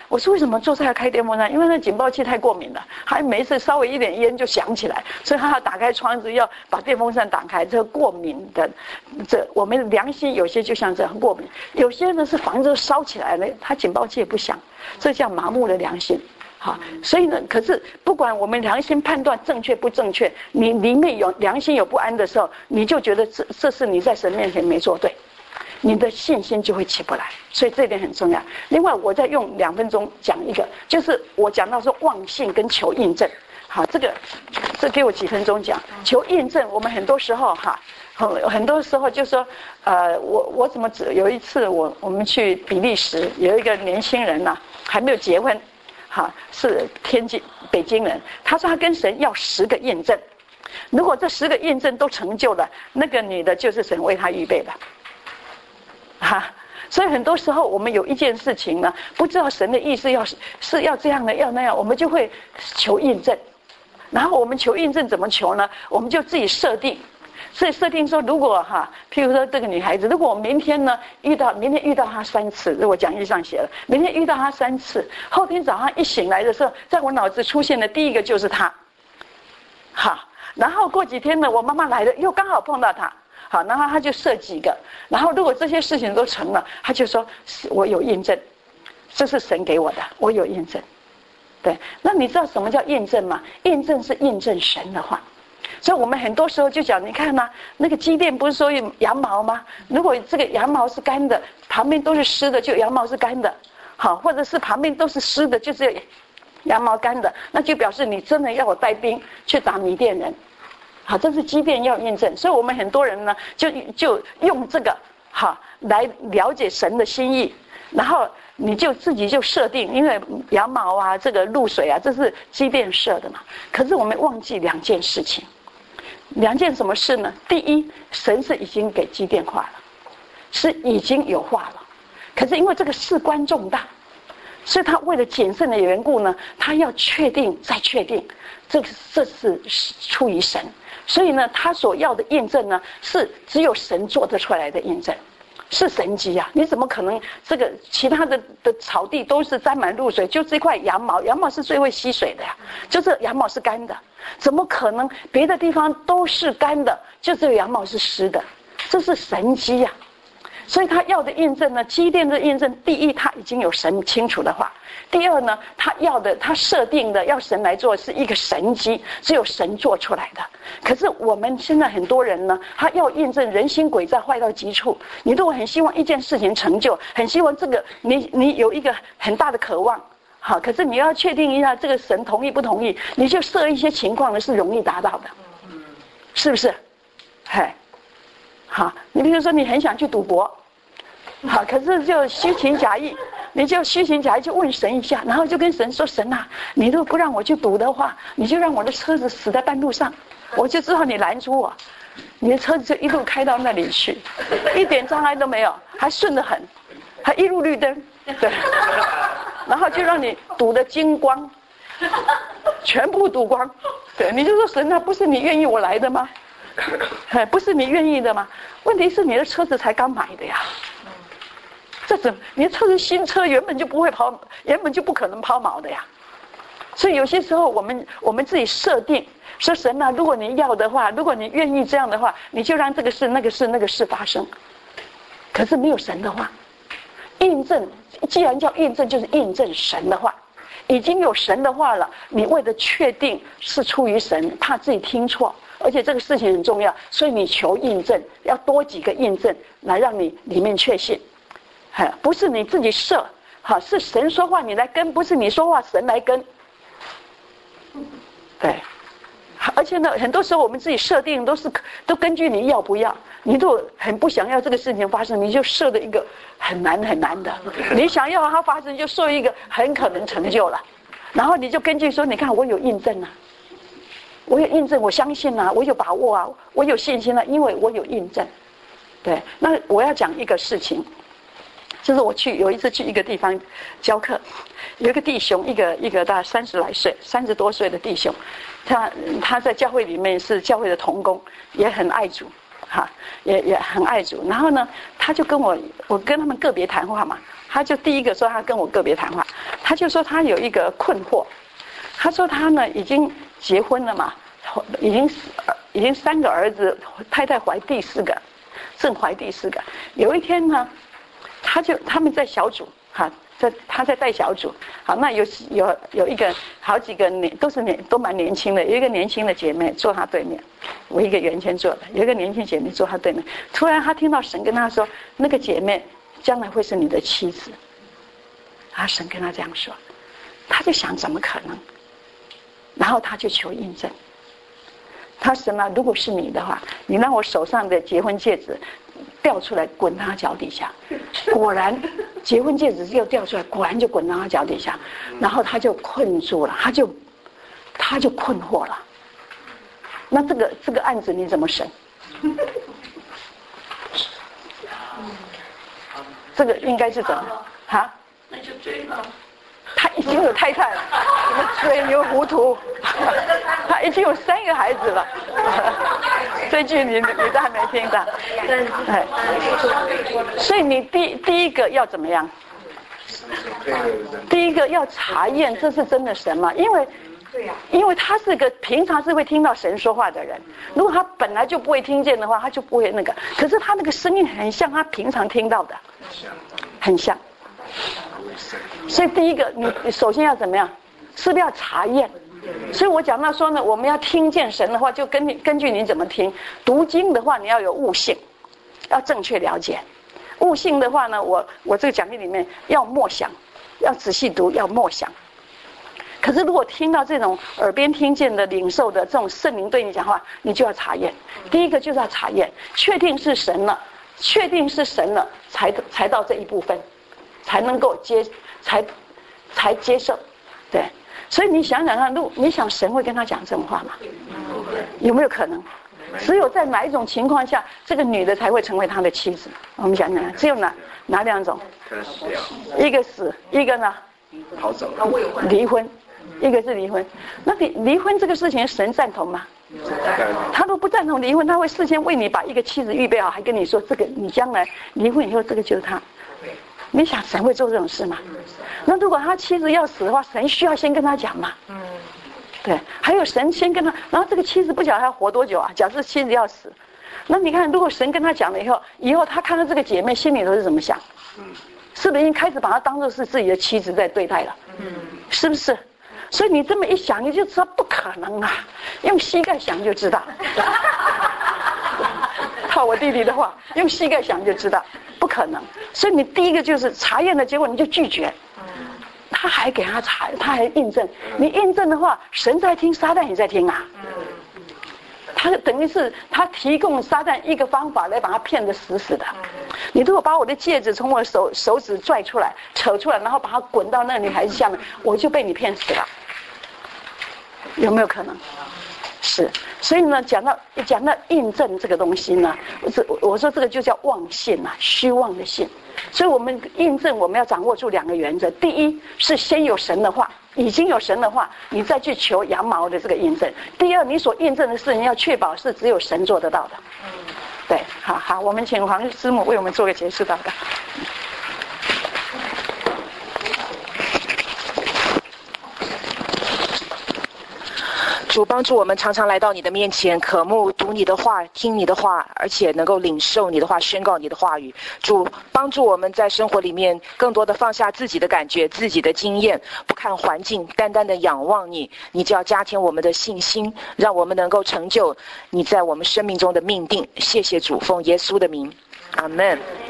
我说为什么做菜要开电风扇？因为那警报器太过敏了，还每一次稍微一点烟就响起来，所以他要打开窗子，要把电风扇打开。这个过敏的，这我们良心有些就像这样过敏，有些呢是房子烧起来了，他警报器也不响，这叫麻木的良心。好，所以呢，可是不管我们良心判断正确不正确，你里面有良心有不安的时候，你就觉得这这是你在神面前没做对，你的信心就会起不来，所以这一点很重要。另外，我再用两分钟讲一个，就是我讲到说妄信跟求印证。好，这个这给我几分钟讲求印证。我们很多时候哈，很很多时候就说，呃，我我怎么只有一次我我们去比利时，有一个年轻人呐、啊，还没有结婚。哈，是天津北京人，他说他跟神要十个印证，如果这十个印证都成就了，那个女的就是神为他预备的，哈。所以很多时候我们有一件事情呢，不知道神的意思要是是要这样的要那样，我们就会求印证，然后我们求印证怎么求呢？我们就自己设定。所以设定说，如果哈，譬如说这个女孩子，如果我明天呢遇到，明天遇到她三次，如果讲义上写了，明天遇到她三次，后天早上一醒来的时候，在我脑子出现的第一个就是她，好，然后过几天呢，我妈妈来了，又刚好碰到她，好，然后她就设几个，然后如果这些事情都成了，她就说我有印证，这是神给我的，我有印证。对，那你知道什么叫印证吗？印证是印证神的话。所以我们很多时候就讲，你看呐、啊，那个鸡店不是说有羊毛吗？如果这个羊毛是干的，旁边都是湿的，就羊毛是干的，好，或者是旁边都是湿的，就只有羊毛干的，那就表示你真的要我带兵去打米甸人，好，这是鸡店要印证。所以我们很多人呢，就就用这个好来了解神的心意，然后你就自己就设定，因为羊毛啊，这个露水啊，这是鸡店设的嘛。可是我们忘记两件事情。两件什么事呢？第一，神是已经给基甸化了，是已经有化了，可是因为这个事关重大，所以他为了谨慎的缘故呢，他要确定再确定，这个这是出于神，所以呢，他所要的印证呢，是只有神做得出来的印证，是神迹啊！你怎么可能这个其他的的草地都是沾满露水，就这块羊毛，羊毛是最会吸水的呀，就是羊毛是干的。怎么可能别的地方都是干的，就只有羊毛是湿的？这是神迹呀、啊！所以他要的印证呢，基甸的印证，第一他已经有神清楚的话，第二呢，他要的他设定的要神来做是一个神迹，只有神做出来的。可是我们现在很多人呢，他要印证人心诡诈坏到极处，你如果很希望一件事情成就，很希望这个你你有一个很大的渴望。好，可是你要确定一下这个神同意不同意，你就设一些情况呢是容易达到的，是不是？嘿，好，你比如说你很想去赌博，好，可是就虚情假意，你就虚情假意就问神一下，然后就跟神说：神啊，你如果不让我去赌的话，你就让我的车子死在半路上，我就知道你拦住我，你的车子就一路开到那里去，一点障碍都没有，还顺得很，还一路绿灯，对。然后就让你赌得精光，全部赌光，对，你就说神啊，不是你愿意我来的吗？不是你愿意的吗？问题是你的车子才刚买的呀，这怎你的车子新车原本就不会抛，原本就不可能抛锚的呀。所以有些时候我们我们自己设定说神啊，如果你要的话，如果你愿意这样的话，你就让这个事那个事那个事发生。可是没有神的话，印证。既然叫印证，就是印证神的话，已经有神的话了，你为了确定是出于神，怕自己听错，而且这个事情很重要，所以你求印证，要多几个印证来让你里面确信，不是你自己设，好，是神说话你来跟，不是你说话神来跟，对。而且呢，很多时候我们自己设定都是都根据你要不要，你如果很不想要这个事情发生，你就设了一个很难很难的；你想要它发生，就设一个很可能成就了。然后你就根据说，你看我有印证啊，我有印证，我相信啊，我有把握啊，我有信心啊，因为我有印证。对，那我要讲一个事情，就是我去有一次去一个地方教课，有一个弟兄，一个一个大概三十来岁、三十多岁的弟兄。他他在教会里面是教会的同工，也很爱主，哈，也也很爱主。然后呢，他就跟我，我跟他们个别谈话嘛， 他就第一个说他跟我个别谈话，他就说他有一个困惑，他说他呢已经结婚了嘛，已经已经三个儿子，太太怀第四个，正怀第四个。有一天呢，他就他们在小组哈。在他在带小组，好，那有有有一个好几个年都是年都蛮年轻的，有一个年轻的姐妹坐他对面，我一个圆圈坐的，有一个年轻姐妹坐他对面。突然他听到神跟他说，那个姐妹将来会是你的妻子，啊，神跟他这样说，他就想怎么可能，然后他就求印证。他神啊，如果是你的话，你让我手上的结婚戒指掉出来滚他脚底下，果然结婚戒指又掉出来，果然就滚到他脚底下，然后他就困住了，他就他就困惑了。那这个这个案子你怎么审？这个应该是怎么？哈？ 那就追了。 他已经有太太了，怎么吹牛糊涂？他已经有三个孩子了。这句你你都还没听到，哎，所以你第第一个要怎么样？第一个要查验这是真的神吗？因为因为他是个平常是会听到神说话的人，如果他本来就不会听见的话，他就不会那个。可是他那个声音很像他平常听到的，很像。所以第一个，你你首先要怎么样？是不是要查验？所以我讲到说呢，我们要听见神的话，就根据根据你怎么听。读经的话，你要有悟性，要正确了解。悟性的话呢，我我这个讲义里面要默想，要仔细读，要默想。可是如果听到这种耳边听见的领受的这种圣灵对你讲话，你就要查验。第一个就是要查验，确定是神了，确定是神了，才才到这一部分，才能够接，才才接受，对。所以你想想看，如果你想神会跟他讲这种话吗？有没有可能？只有在哪一种情况下，这个女的才会成为他的妻子？我们想想，只有哪哪两种？一个死，一个呢？ 逃走。 离婚，一个是离婚。那你离婚这个事情，神赞同吗？他都不赞同离婚，他会事先为你把一个妻子预备好，还跟你说这个你将来离婚以后，这个就是他。你想神会做这种事吗？那如果他妻子要死的话，神需要先跟他讲嘛？嗯，对，还有神先跟他，然后这个妻子不晓得要活多久啊？假设妻子要死，那你看，如果神跟他讲了以后，以后他看到这个姐妹心里头是怎么想？嗯，是不是已经开始把她当作是自己的妻子在对待了？嗯，是不是？所以你这么一想，你就知道不可能啊！用膝盖想就知道。套我弟弟的话，用膝盖想就知道，不可能。所以你第一个就是查验的结果，你就拒绝。他还给他查，他还印证。你印证的话，神在听，撒旦也在听啊。他等于是他提供撒旦一个方法来把他骗得死死的。你如果把我的戒指从我手手指拽出来、扯出来，然后把它滚到那个女孩子下面，我就被你骗死了。有没有可能？是，所以呢，讲到讲到印证这个东西呢，我我说这个就叫妄信啊，虚妄的信。所以我们印证，我们要掌握住两个原则：第一是先有神的话，已经有神的话，你再去求羊毛的这个印证；第二，你所印证的事情要确保是只有神做得到的。对，好好，我们请黄师母为我们做个结束祷告。 主帮助我们常常来到你的面前，渴慕读你的话，听你的话，而且能够领受你的话，宣告你的话语。主帮助我们在生活里面更多的放下自己的感觉，自己的经验，不看环境，单单的仰望你。你就要加添我们的信心，让我们能够成就你在我们生命中的命定。谢谢主，奉耶稣的名，阿们。